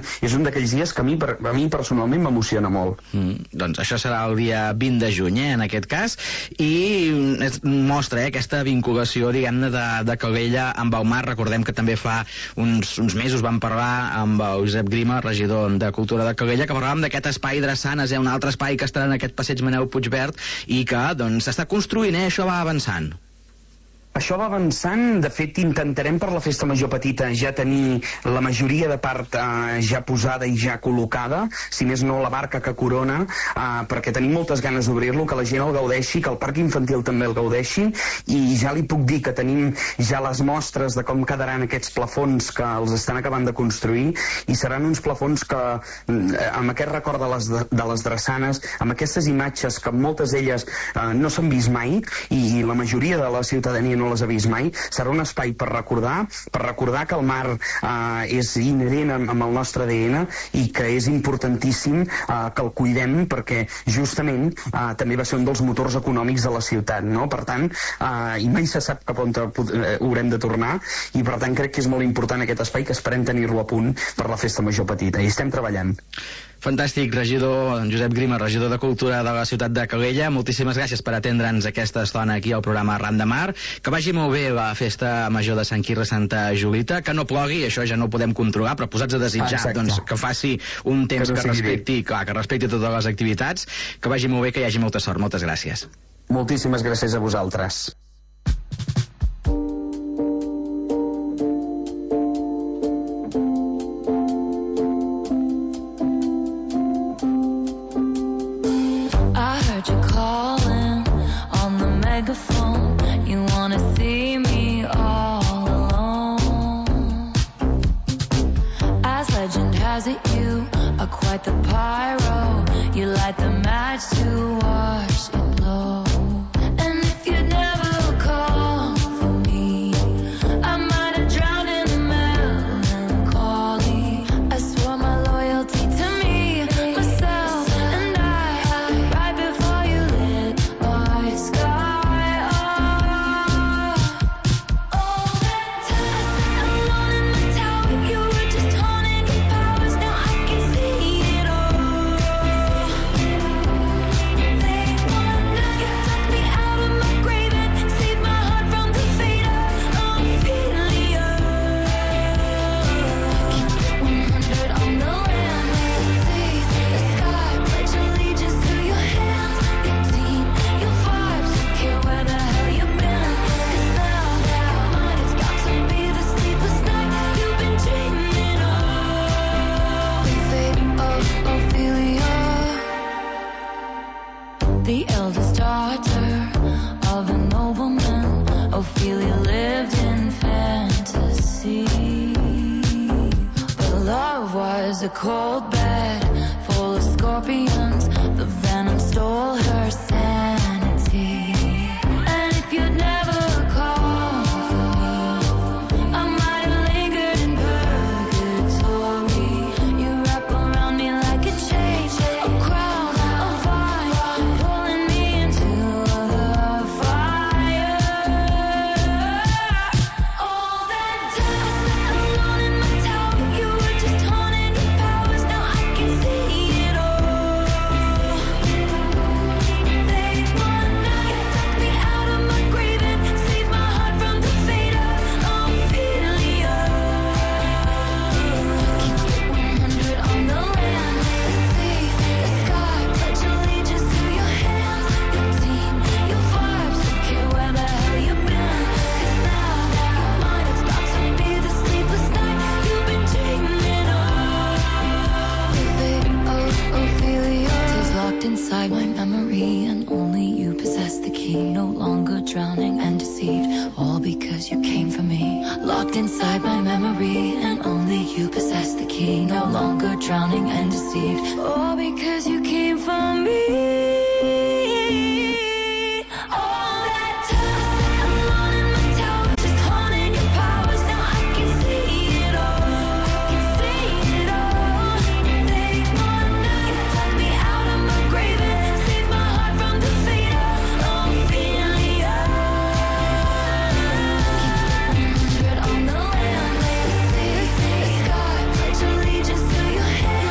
d'aquells dies que a mi, a mi personalment m'emociona molt. Mm, doncs això serà el dia vint de juny, eh, en aquest cas, i es mostra eh, aquesta vinculació, diguem-ne, de, de Calella amb el mar. Recordem que també fa uns, uns mesos vam parlar amb el Josep Grima, regidor de Cultura de Calella, que parlàvem d'aquest espai Drassanes, eh, un altre espai que estarà en aquest passeig Manel Puigverd i que doncs s'està construint, eh, això va avançant. Això va avançant. De fet, intentarem per la Festa Major Petita ja tenir la majoria de part eh, ja posada i ja col·locada, si més no la barca que corona, eh, perquè tenim moltes ganes d'obrir-lo, que la gent el gaudeixi, que el parc infantil també el gaudeixi, i ja li puc dir que tenim ja les mostres de com quedaran aquests plafons que els estan acabant de construir, i seran uns plafons que, amb aquest record de les, de les drassanes, amb aquestes imatges que moltes d'elles eh, no s'han vist mai, i la majoria de la ciutadania no les ha vist mai, serà un espai per recordar, per recordar que el mar eh, és inherent amb, amb el nostre A D N i que és importantíssim eh, que el cuidem, perquè justament eh, també va ser un dels motors econòmics de la ciutat, no? Per tant, eh, i mai se sap cap on haurem de tornar, i per tant crec que és molt important aquest espai, que esperem tenir-lo a punt per la Festa Major Petita, i estem treballant. Fantàstic, regidor Josep Grima, regidor de Cultura de la ciutat de Calella. Moltíssimes gràcies per atendre'ns aquesta estona aquí al programa Arran de Mar. Que vagi molt bé la Festa Major de Sant Quirze Santa Julita, que no plogui, això ja no ho podem controlar, però posats a desitjar ah, doncs, que faci un temps que, que respecti, clar, que respecti totes les activitats. Que vagi molt bé, que hi hagi molta sort. Moltes gràcies. Moltíssimes gràcies a vosaltres. You wanna see me all alone. As legend has it, you are quite the pyro. You light the match to watch it blow. And if you'd never call for me, I might have drowned in the melancholy. I swore my loyalty to me, myself, and I, right before you lit my sky. The eldest daughter of a nobleman, Ophelia lived in fantasy. But love was a cold bed full of scorpions. The venom stole her sanity. And if you'd never called for me, I might have lingered in purgatory. You wrap around me like a chain, a crown, a vine, pulling me into the fire. All that time, alone in my tower, you were just haunting your powers. Now I can see it all. They one night took me out of my grave and saved my heart from the fate of Ophelia. Keep it one hundred on the land, the sea, the sky. Pledge allegiance to your hands, your team, your vibes. Don't care where the hell you've been, 'cause now mine it's about to be the sleepless night you've been dreaming of. The fate of Ophelia is locked inside my memory, and only you possess the key. No longer drowning and deceived, all because you came for me. Locked inside my memory, and only you possess the key. No longer drowning and deceived, all because you came for me. All that time, alone in my tower, just haunting your powers. Now I can see it all. I can see it all. They one night took me out of my grave and saved my heart from the fate of Ophelia. Keep it one hundred on the land, the sea, the sky. Pledge allegiance to your hands,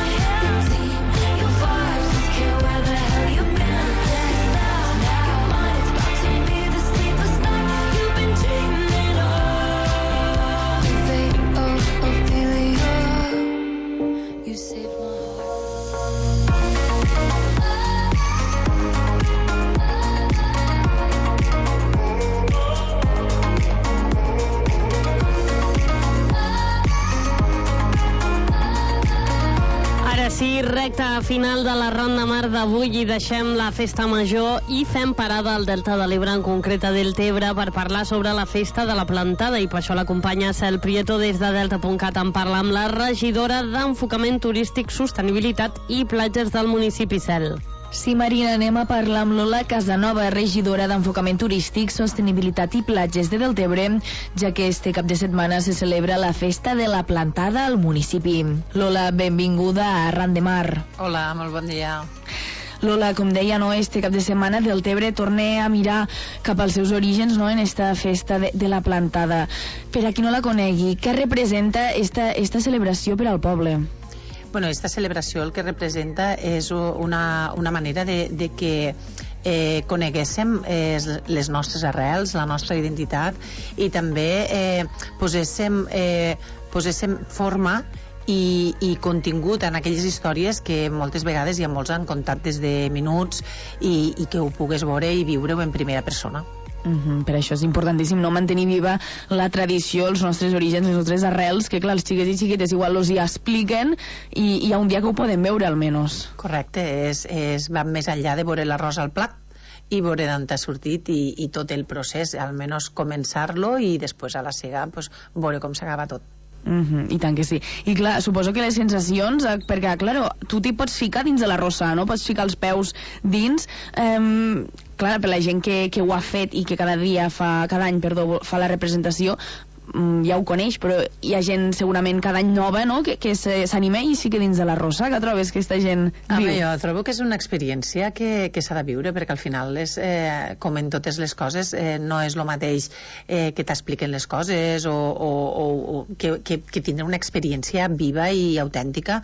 Sí, recta final de la Ronda Mar d'avui i deixem la festa major i fem parada al Delta de l'Ebre, en concret a Deltebre, per parlar sobre la festa de la plantada, i per això l'acompanya Cel Prieto des de delta punt cat en parlar amb la regidora d'Enfocament Turístic, Sostenibilitat i Platges del municipi. Cel. Sí, Marina, anem a parlar amb Lola Casanova, regidora d'Enfocament Turístic, Sostenibilitat i Platges de Deltebre, ja que este cap de setmana se celebra la Festa de la Plantada al municipi. Lola, benvinguda a Arran de Mar. Hola, molt bon dia. Lola, com deia, no, este cap de setmana Deltebre torna a mirar cap als seus orígens, no, en esta festa de, de la plantada. Per a qui no la conegui, què representa esta, esta celebració per al poble? Bueno, esta celebració el que representa és una, una manera de, de que eh, coneguéssim eh, les nostres arrels, la nostra identitat, i també eh, poséssim, eh, poséssim forma i, i contingut en aquelles històries que moltes vegades ja molts han contat des de minuts i, i que ho pugues veure i viure-ho en primera persona. Uh-huh. Per això és importantíssim no mantenir viva la tradició, els nostres orígens, les nostres arrels, que clar, els xiquets i xiquetes igual els hi expliquen i hi ha un dia que ho podem veure almenys. Correcte, és, és, va més enllà de veure l'arròs al plat i veure d'on t'ha sortit i, i tot el procés, almenys començar-lo i després a la cega pues, veure com s'acaba tot. Uh-huh, I tant que sí. I clar, suposo que les sensacions, perquè clar, tu t'hi pots ficar dins de la rossa, no? Pots ficar els peus dins. Um, clar, per la gent que, que ho ha fet i que cada dia fa, cada any, perdó, fa la representació, um, ja ho coneix, però hi ha gent segurament cada any nova, no?, que, que s'anima i sí que dins de la rossa. Que trobes que aquesta gent Home, viu? jo trobo que és una experiència que, que s'ha de viure, perquè al final és, eh, com en totes les coses, eh, no és el mateix eh, que t'expliquen les coses o, o, o, o que, que, que tindre una experiència viva i autèntica,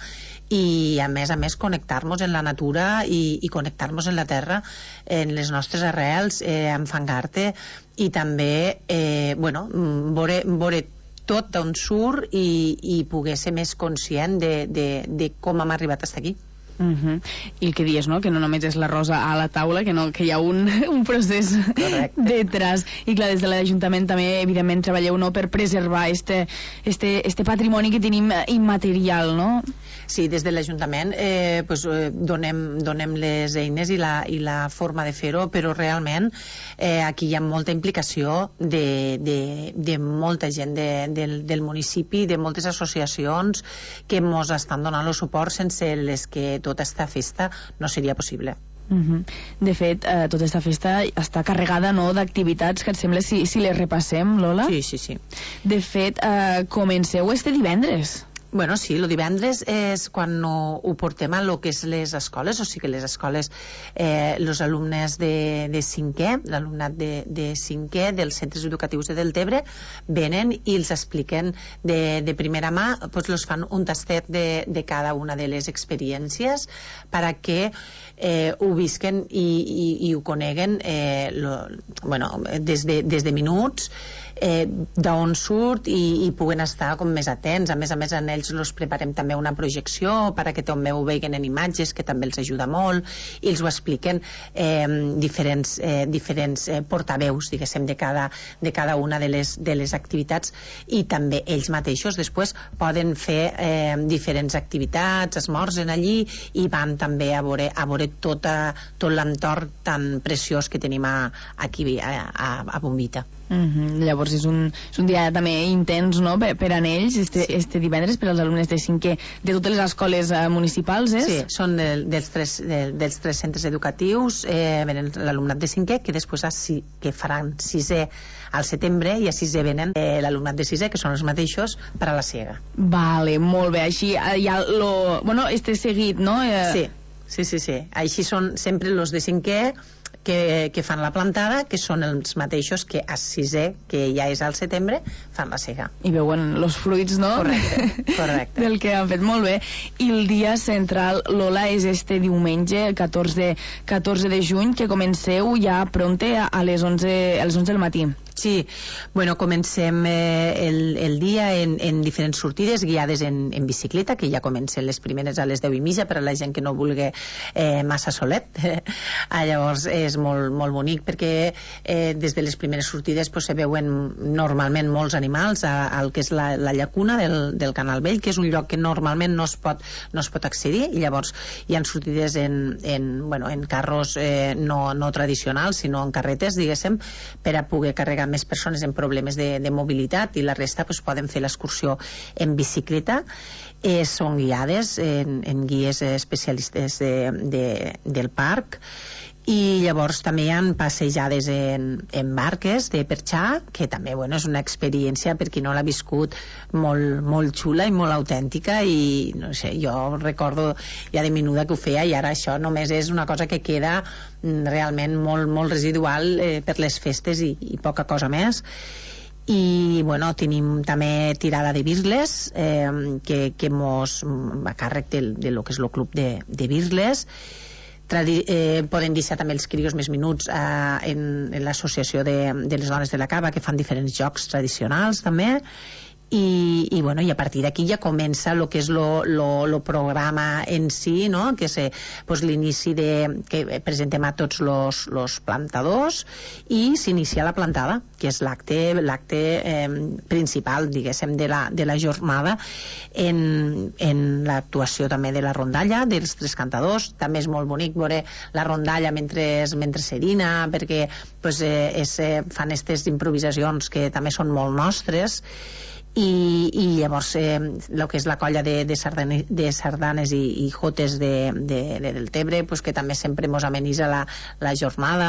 i a més a més connectar-nos en la natura i, i connectar-nos en la terra, en les nostres arrels, eh, enfangar-te i també eh, bueno, veure, veure tot d'on surt i, i poder ser més conscient de, de, de com hem arribat fins aquí. Uh-huh. I el que dius, no?, que no només és la rosa a la taula, que, no, que hi ha un, un procés detrás. I clar, des de l'Ajuntament també evidentment treballeu, no?, per preservar este, este, este patrimoni que tenim immaterial, no? Sí, des de l'Ajuntament eh, pues, eh, donem, donem les eines i la, i la forma de fer-ho, però realment eh, aquí hi ha molta implicació de, de, de molta gent de, del, del municipi, de moltes associacions que ens estan donant el suport, sense les que tota aquesta festa no seria possible. Uh-huh. De fet, eh, tota aquesta festa està carregada, no?, d'activitats, que et sembla si, si les repassem, Lola? Sí, sí, sí. De fet, eh, comenceu este divendres. Bueno, sí, el divendres és quan ho, ho portem a lo que és les escoles, o sigui que les escoles, eh, els alumnes de, de cinquè, l'alumnat de, de cinquè dels centres educatius de Deltebre, venen i els expliquen de, de primera mà, doncs els fan un tastet de, de cada una de les experiències perquè eh, ho visquen i, i, i ho coneguen eh, lo, bueno, des, de, des de minuts, eh, d'on surt i, i puguen estar com més atents. A més a més, en ells els preparem també una projecció perquè també ho veuen en imatges, que també els ajuda molt, i els ho expliquen eh, diferents, eh, diferents eh, portaveus, diguéssim, de cada, de cada una de les, de les activitats, i també ells mateixos després poden fer eh, diferents activitats, esmorzen allí i van també a veure, a veure tota, tot l'entorn tan preciós que tenim a, aquí a, a, a Bombita. Uh-huh. Llavors és un, és un dia també intens, no?, per, per a ells este, sí. este divendres, per als alumnes de cinquè de totes les escoles uh, municipals, és? Sí, són de, dels, tres, de, dels tres centres educatius, eh, venen l'alumnat de cinquè, que després a, si, que faran sisè al setembre, i a sisè venen eh, l'alumnat de sisè, que són els mateixos per a la cega. Vale, molt bé, així hi ha lo, bueno, este seguit, no? Eh... Sí, sí, sí, sí, així són sempre els de cinquè que, que fan la plantada, que són els mateixos que a sisè, que ja és al setembre, fan la cega. I veuen els fruits, no? Correcte, correcte. Del que han fet, molt bé. I el dia central, Lola, és este diumenge, catorze de juny, que comenceu ja pronte a les onze, a les onze del matí. Sí, bueno, comencem eh, el, el dia en, en diferents sortides guiades en, en bicicleta, que ja comencen les primeres a les deu i mitja per a la gent que no vulgui eh, massa solet. ah, llavors és molt, molt bonic perquè eh, des de les primeres sortides pues, se veuen normalment molts animals a, al que és la, la llacuna del, del Canal Vell, que és un lloc que normalment no es pot, no es pot accedir, i llavors hi ha sortides en, en, bueno, en carros eh, no, no tradicionals, sinó en carretes, diguéssim, per a poder carregar més persones en problemes de, de mobilitat, i la resta pues, poden fer l'excursió en bicicleta. Eh, són guiades en, en guies especialistes de, de, del parc, i llavors també hi ha passejades en, en barques de perxar, que també bueno, és una experiència, per qui no l'ha viscut, molt, molt xula i molt autèntica, i no sé, jo recordo ja de menuda que ho feia, i ara això només és una cosa que queda realment molt, molt residual eh, per les festes i, i poca cosa més. I bueno, tenim també tirada de birles eh, que, que mos va a càrrec de, de lo que és el club de, de birles. Tradi eh, poden deixar també els crios més minuts eh, en, en l'associació de, de les dones de la Cava, que fan diferents jocs tradicionals també, i, i, bueno, i a partir d'aquí ja comença el que és el programa en si, no? Que és eh, pues, l'inici de que presentem a tots els plantadors, i s'inicia la plantada, que és l'acte l'acte eh, principal, diguéssim, de la, de la jornada, en, en l'actuació també de la rondalla dels tres cantadors. També és molt bonic veure la rondalla mentre, mentre serina, perquè pues, eh, és, eh, fan aquestes improvisacions que també són molt nostres. I, i llavors eh, el que és la colla de, de, sardane, de sardanes i, i jotes de, de, de Deltebre, pues, que també sempre mos amenitza la, la jornada.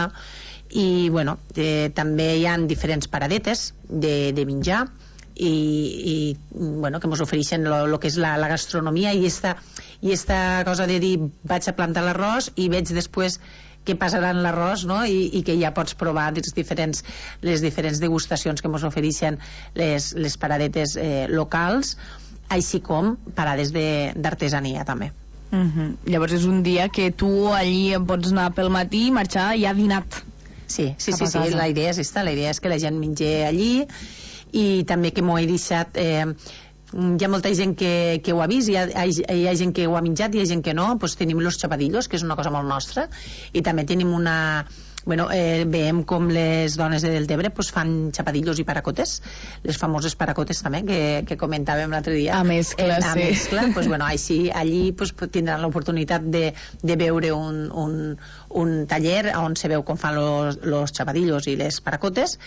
I bueno, eh, també hi ha diferents paradetes de, de menjar, i, i bueno, que ens ofereixen el que és la, la gastronomia, i esta, i esta cosa de dir vaig a plantar l'arròs i veig després què passarà en l'arròs, no? I, i que ja pots provar les diferents, les diferents degustacions que ens ofereixen les, les paradetes eh, locals, així com parades d'artesania també. Uh-huh. Llavors és un dia que tu allí pots anar pel matí i marxar ja dinat. Sí, sí, sí, sí, la idea és esta, la idea és que la gent mengi allí, i també que m'ho he deixat... Eh, hi ha molta gent que, que ho ha vist, hi ha, hi ha gent que ho ha menjat, hi ha gent que no. Pues tenim los chapadillos, que és una cosa molt nostra, i també tenim una... Bueno, eh, veiem com les dones de Deltebre pues, fan chapadillos i paracotes, les famoses paracotes també, que, que comentàvem l'altre dia. A mescla, eh, a sí. mescla, pues, bueno, així, allí pues, tindran l'oportunitat de, de veure un, un, un taller on se veu com fan los, los chapadillos i les paracotes,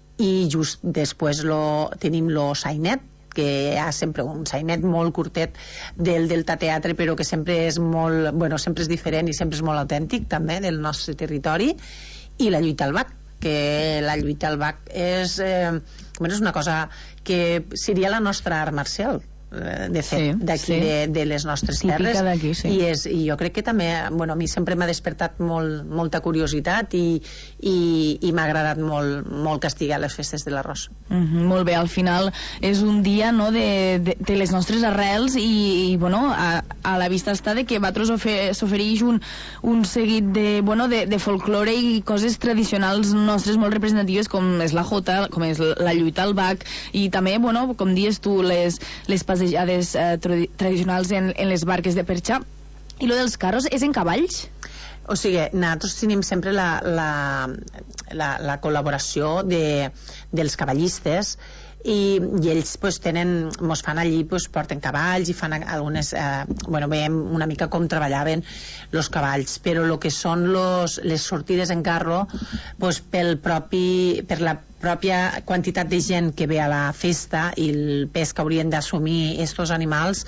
i just després lo, tenim lo sainet, que hi ha sempre un sainet molt curtet del Delta Teatre, però que sempre és molt, bueno, sempre és diferent i sempre és molt autèntic també del nostre territori. I la lluita al bac, que la lluita al bac és, eh, bueno, és una cosa que seria la nostra art marcial, de fet, sí, d'aquí, sí. de, de les nostres terres, sí. I, és, i jo crec que també, bueno, a mi sempre m'ha despertat molt, molta curiositat, i, i, i m'ha agradat molt, molt castigar les festes de l'arròs. Mm -hmm, molt bé, al final és un dia, no, de, de, de les nostres arrels, i, i bueno, a, a la vista està de que Batros s'ofereix un, un seguit de, bueno, de, de folklore i coses tradicionals nostres molt representatives, com és la jota, com és la lluita al bac, i també, bueno, com dius tu, les, les passejades eh, tradicionals en, en les barques de perxa. I lo dels carros és en cavalls? O sigui, nosaltres tenim sempre la, la, la, la col·laboració de, dels cavallistes, i, i ells pues, tenen, mos fan allí, pues, porten cavalls i fan algunes, eh, bueno, veiem una mica com treballaven els cavalls, però el que són los, les sortides en carro, pues, pel propi, per la pròpia quantitat de gent que ve a la festa i el pes que haurien d'assumir estos animals,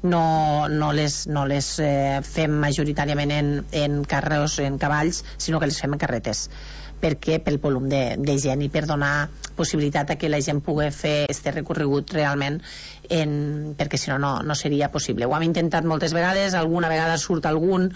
no, no les, no les eh, fem majoritàriament en, en carros, en cavalls, sinó que les fem en carretes, perquè pel volum de, de gent i per donar possibilitat a que la gent pugui fer este recorregut realment, en, perquè si no, no no seria possible. Ho hem intentat moltes vegades, alguna vegada surt algun,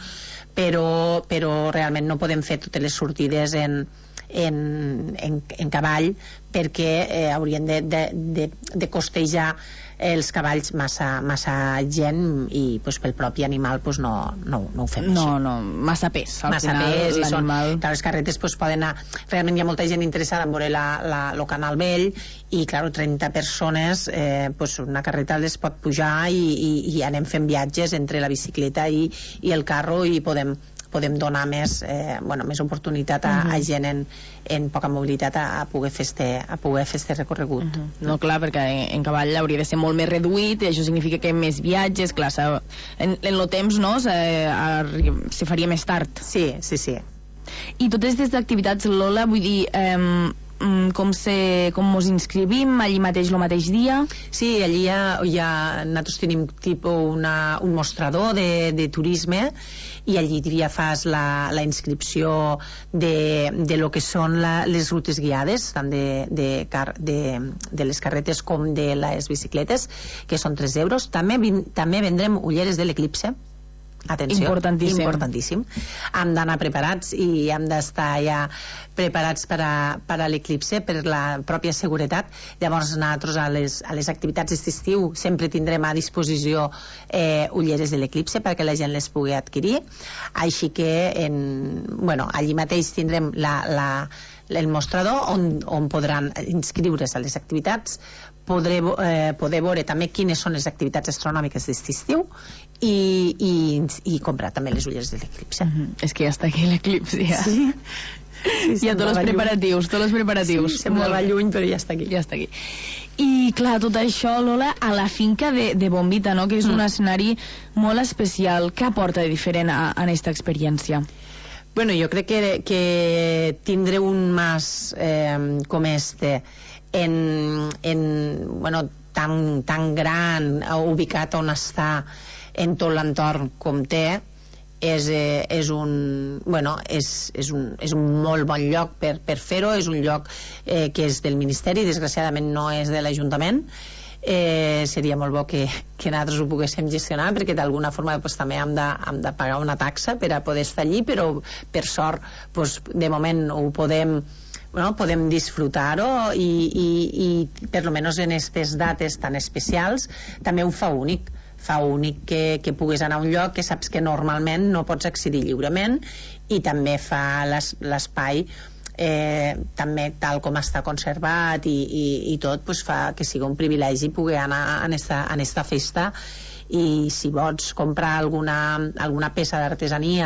però, però realment no podem fer totes les sortides en, en, en, en cavall, perquè eh, haurien de, de, de, de costejar els cavalls massa, massa gent i pues, pel propi animal pues, no, no, no ho fem no, així. no, massa pes al massa final, pes i són, l'animal... clar, les carretes pues, poden anar, realment hi ha molta gent interessada en veure la, la, el canal vell i clar, trenta persones eh, pues, una carreta les pot pujar i, i, i anem fent viatges entre la bicicleta i, i el carro i podem podem donar més, eh, bueno, més oportunitat a, Uh-huh. a gent en, en poca mobilitat a, a poder fer este, a poder fer este recorregut. Uh-huh. No, clar, perquè en, en cavall hauria de ser molt més reduït i això significa que més viatges, clar, en, en el temps, no?, se, se faria més tard. Sí, sí, sí. I totes aquestes activitats, Lola, vull dir, eh, com se, com mos inscrivim allí mateix el mateix dia? Sí, allí hi ha, hi ha nosaltres tenim tipus una, un mostrador de, de turisme i allí ja fas la, la inscripció de, de lo que són la, les rutes guiades tant de, de, car, de, de les carretes com de les bicicletes, que són tres euros. També, també vendrem ulleres de l'eclipse. Atenció, importantíssim. importantíssim. Hem d'anar preparats i hem d'estar ja preparats per a, per a l'eclipse, per la pròpia seguretat. Llavors nosaltres a les, a les activitats d'estiu sempre tindrem a disposició eh, ulleres de l'eclipse perquè la gent les pugui adquirir. Així que en, bueno, allí mateix tindrem la, la, el mostrador on, on podran inscriure's a les activitats, podré, eh, poder veure també quines són les activitats astronòmiques d'aquest estiu i, i, i comprar també les ulleres de l'eclipse. Uh-huh. És que ja està aquí l'eclipse, ja. Sí. Sí, hi ha tots els preparatius, tots els preparatius. Sí, semblava lluny, però ja està aquí. Ja està aquí. I clar, tot això, Lola, a la finca de, de Bombita, no?, que és mm. un escenari molt especial. Què aporta de diferent a, a aquesta experiència? Bueno, jo crec que, que tindre un mas eh, com este en, en, bueno, tan, tan gran, ubicat on està, en tot l'entorn com té, és, eh, és, un, bueno, és, és, un, és un molt bon lloc per, per fer-ho. És un lloc eh, que és del Ministeri, desgraciadament no és de l'Ajuntament. Eh, seria molt bo que, que nosaltres ho poguéssim gestionar, perquè d'alguna forma pues, també hem de, hem de pagar una taxa per a poder estar allí, però per sort pues, de moment ho podem, bueno, podem disfrutar-ho i, i, i per lo menos en aquestes dates tan especials també ho fa únic. Fa únic que, que puguis anar a un lloc que saps que normalment no pots accedir lliurement i també fa l'espai eh, també tal com està conservat i, i, i tot pues fa que sigui un privilegi poder anar en esta, en esta festa. I si vols comprar alguna, alguna peça d'artesania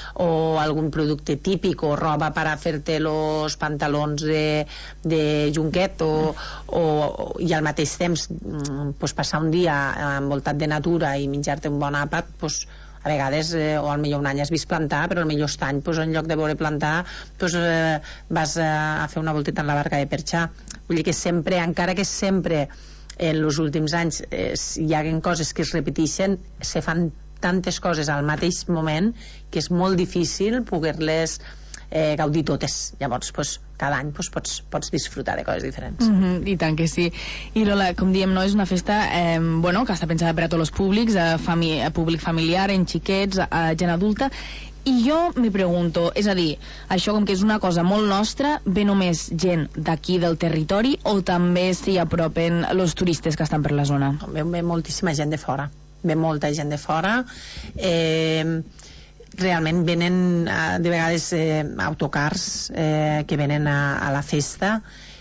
o algun producte típic o roba per a fer-te els pantalons de, de junquet o, o, i al mateix temps pues, passar un dia envoltat de natura i menjar-te un bon àpat, pues, a vegades, eh, o al millor un any has vist plantar, però al millor aquest any pues, en lloc de veure plantar pues, eh, vas a fer una volteta en la barca de perxar. Vull dir que sempre, encara que sempre en els últims anys eh, hi ha coses que es repeteixen, se fan tantes coses al mateix moment que és molt difícil poder-les eh, gaudir totes. Llavors pues, cada any pues, pots, pots disfrutar de coses diferents. Mm-hmm, I tant que sí. I Lola, com diem, no, és una festa eh, bueno, que està pensada per a tots els públics, a, fami a públic familiar, en xiquets, a, a gent adulta. I jo me pregunto, és a dir, això com que és una cosa molt nostra, ve només gent d'aquí del territori o també s'hi apropen els turistes que estan per la zona? Ve, ve moltíssima gent de fora, ve molta gent de fora. Eh, realment venen eh, de vegades eh, autocars eh, que venen a, a la festa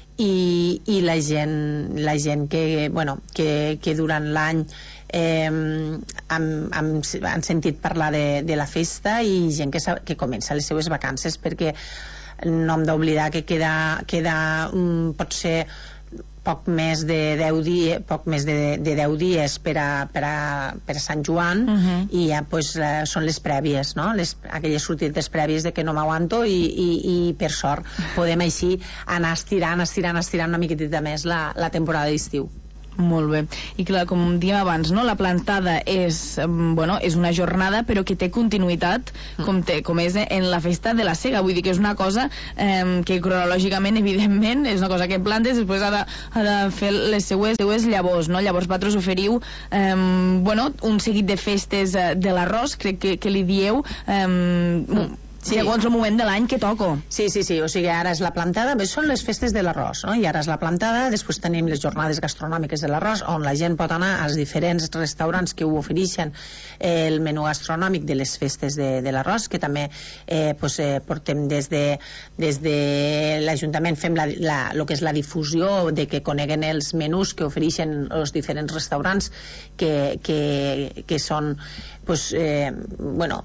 i, i la gent, la gent que, bueno, que, que durant l'any Eh, han, han, han sentit parlar de, de la festa i gent que, que comença les seues vacances, perquè no hem d'oblidar que queda, queda um, pot ser poc més de deu dies, poc més de, de deu dies per a, per a, per a Sant Joan. Uh-huh. I ja pues, eh, són les prèvies, no? Les, aquelles sortides prèvies de que no m'aguanto i, i, i per sort podem així anar estirant, estirant, estirant una miquetita més la, la temporada d'estiu. Molt bé. I clar, com diem abans, no? La plantada és, bueno, és una jornada però que té continuïtat com, té, com és en la festa de la Sega. Vull dir que és una cosa eh, que cronològicament, evidentment, és una cosa que plantes, després ha de, ha de fer les seues, seues llavors, no? Llavors vosaltres oferiu eh, bueno, un seguit de festes de l'arròs, crec que, que li dieu eh, Sí. Segons el moment de l'any que toco. Sí, sí, sí, o sigui, ara és la plantada, bé, són les festes de l'arròs, no? I ara és la plantada, després tenim les jornades gastronòmiques de l'arròs, on la gent pot anar als diferents restaurants que ho ofereixen eh, el menú gastronòmic de les festes de, de l'arròs, que també eh, pues, eh, portem des de, des de l'Ajuntament, fem la, la, lo que és la difusió de que coneguen els menús que ofereixen els diferents restaurants que, que, que són pues, eh, bueno,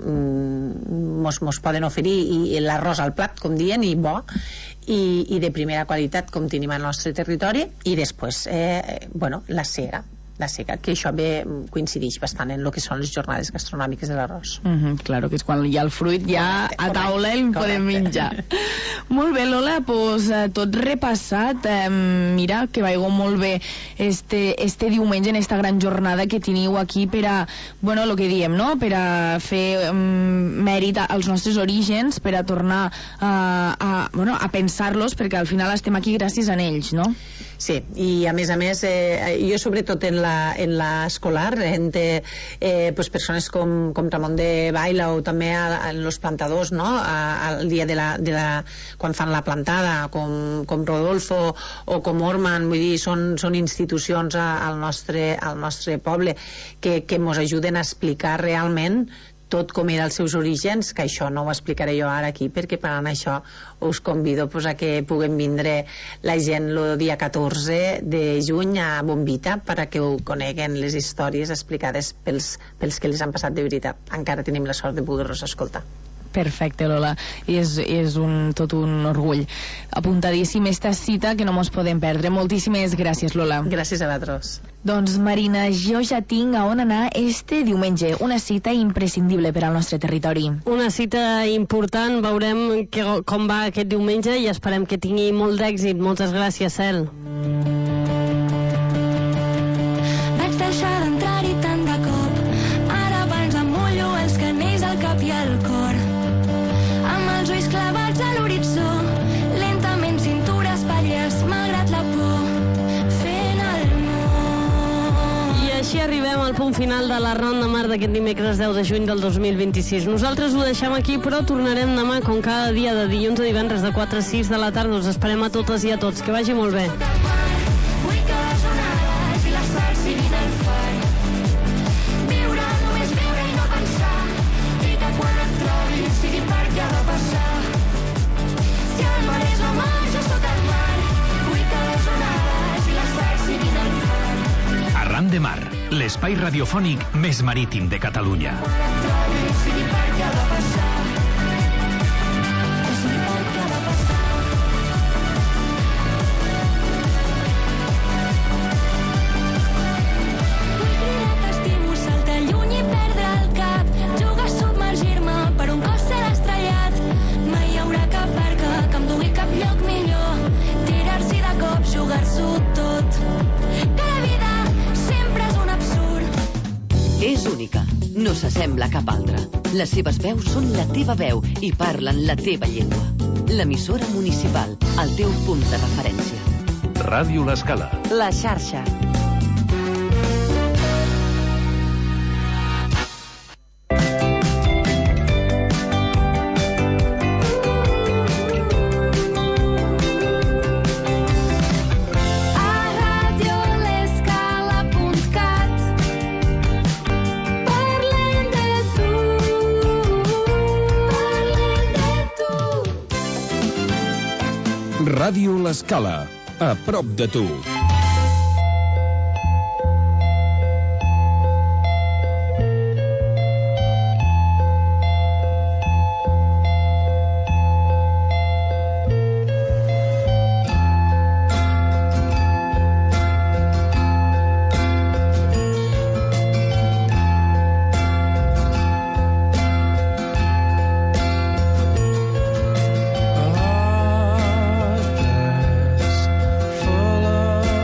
mos, mos poden oferir i, i l'arròs al plat, com dient, i bo, i, i de primera qualitat, com tenim al nostre territori, i després, eh, bueno, la cera, la seca, que això bé coincideix bastant en el que són les jornades gastronòmiques de l'arròs. Mm -hmm, claro, que és quan hi ha el fruit, ja correcte, a taula el correcte. Podem menjar. Molt bé, Lola, pues, eh, tot repassat. Eh, mira, que vaigo molt bé este, este diumenge en esta gran jornada que teniu aquí per a, bueno, el que diem, no?, per a fer um, mèrit als nostres orígens, per a tornar a, a, bueno, a pensar-los, perquè al final estem aquí gràcies a ells, no? Sí, i a més a més, eh, jo sobretot en la, en l'escolar, entre eh, pues persones com, com Ramon de Baila o també a, en els plantadors, no?, al dia de la, de la, quan fan la plantada, com, com Rodolfo o com Orman, vull dir, són, són institucions a, al, nostre, al nostre poble que, que ens ajuden a explicar realment tot com eren els seus orígens, que això no ho explicaré jo ara aquí, perquè per anar això us convido pues, a que puguem vindre la gent el dia catorze de juny a Bombita perquè ho coneguen les històries explicades pels, pels que les han passat de veritat. Encara tenim la sort de poder-los escoltar. Perfecte, Lola. És, és un, tot un orgull. Apuntadíssim esta cita que no mos podem perdre. Moltíssimes gràcies, Lola. Gràcies a vosaltres. Doncs, Marina, jo ja tinc a on anar este diumenge. Una cita imprescindible per al nostre territori. Una cita important. Veurem que, com va aquest diumenge i esperem que tingui molt d'èxit. Moltes gràcies, Cel. Vaig deixar d'entrar-hi tant de cop. Ara abans em mullo els canells al cap i al cor. Amb els ulls clavats a l'horitzó, lentament cintura espatlles, malgrat la por, fent el món. I així arribem al punt final de la Ronda Mar d'aquest dimecres deu de juny del dos mil vint-i-sis. Nosaltres ho deixem aquí, però tornarem demà, com cada dia, de dilluns a divendres, de quatre a sis de la tarda. Us esperem a totes i a tots. Que vagi molt bé. Vull que les onades i les parts siguin el far. Viure, només viure i no pensar. I que quan et trobi sigui perquè ha de passar. Si el mar és la mar, jo sóc el mar. Vull que les onades i les parts siguin el far. Arran de Mar, l'espai radiofònic més marítim de Catalunya. Quan et trobi sigui perquè ha de passar. Que sigui perquè ha de passar. Vull cridar t'estimo, saltar lluny i perdre el cap. Jugar a submergir-me per un cop ser estrellat. Mai hi haurà cap barca que em dugui cap lloc millor. Tirar-s'hi de cop, jugar-s'ho tot. Que la vida sempre és un absurd. És única, no s'assembla a cap altra. Les seves veus són la teva veu i parlen la teva llengua. L'emissora municipal, el teu punt de referència. Ràdio L'Escala. La xarxa. A radio l'escala punt cat parlem de tu, parlem de tu. Ràdio L'Escala, a prop de tu. Full of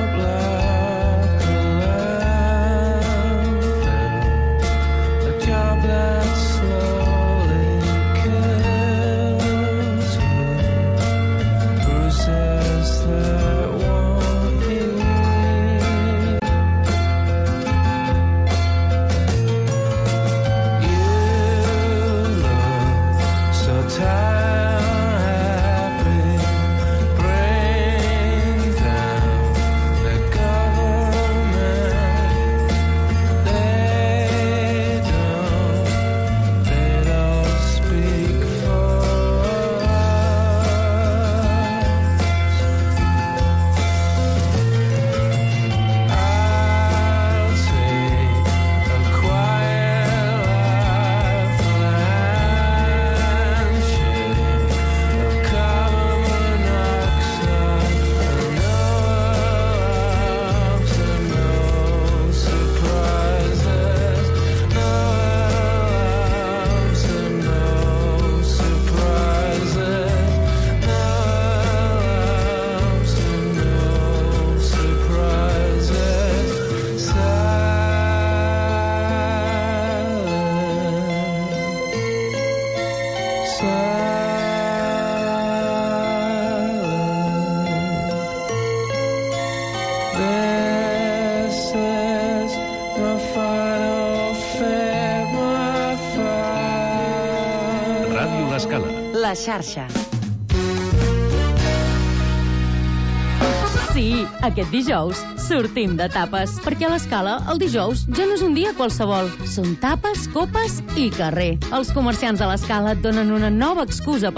Ràdio L'Escala. La xarxa. Sí, aquest dijous sortim de tapes, perquè a l'Escala el dijous ja no és un dia qualsevol. Són tapes, copes i carrer. Els comerciants de l'Escala et donen una nova excusa per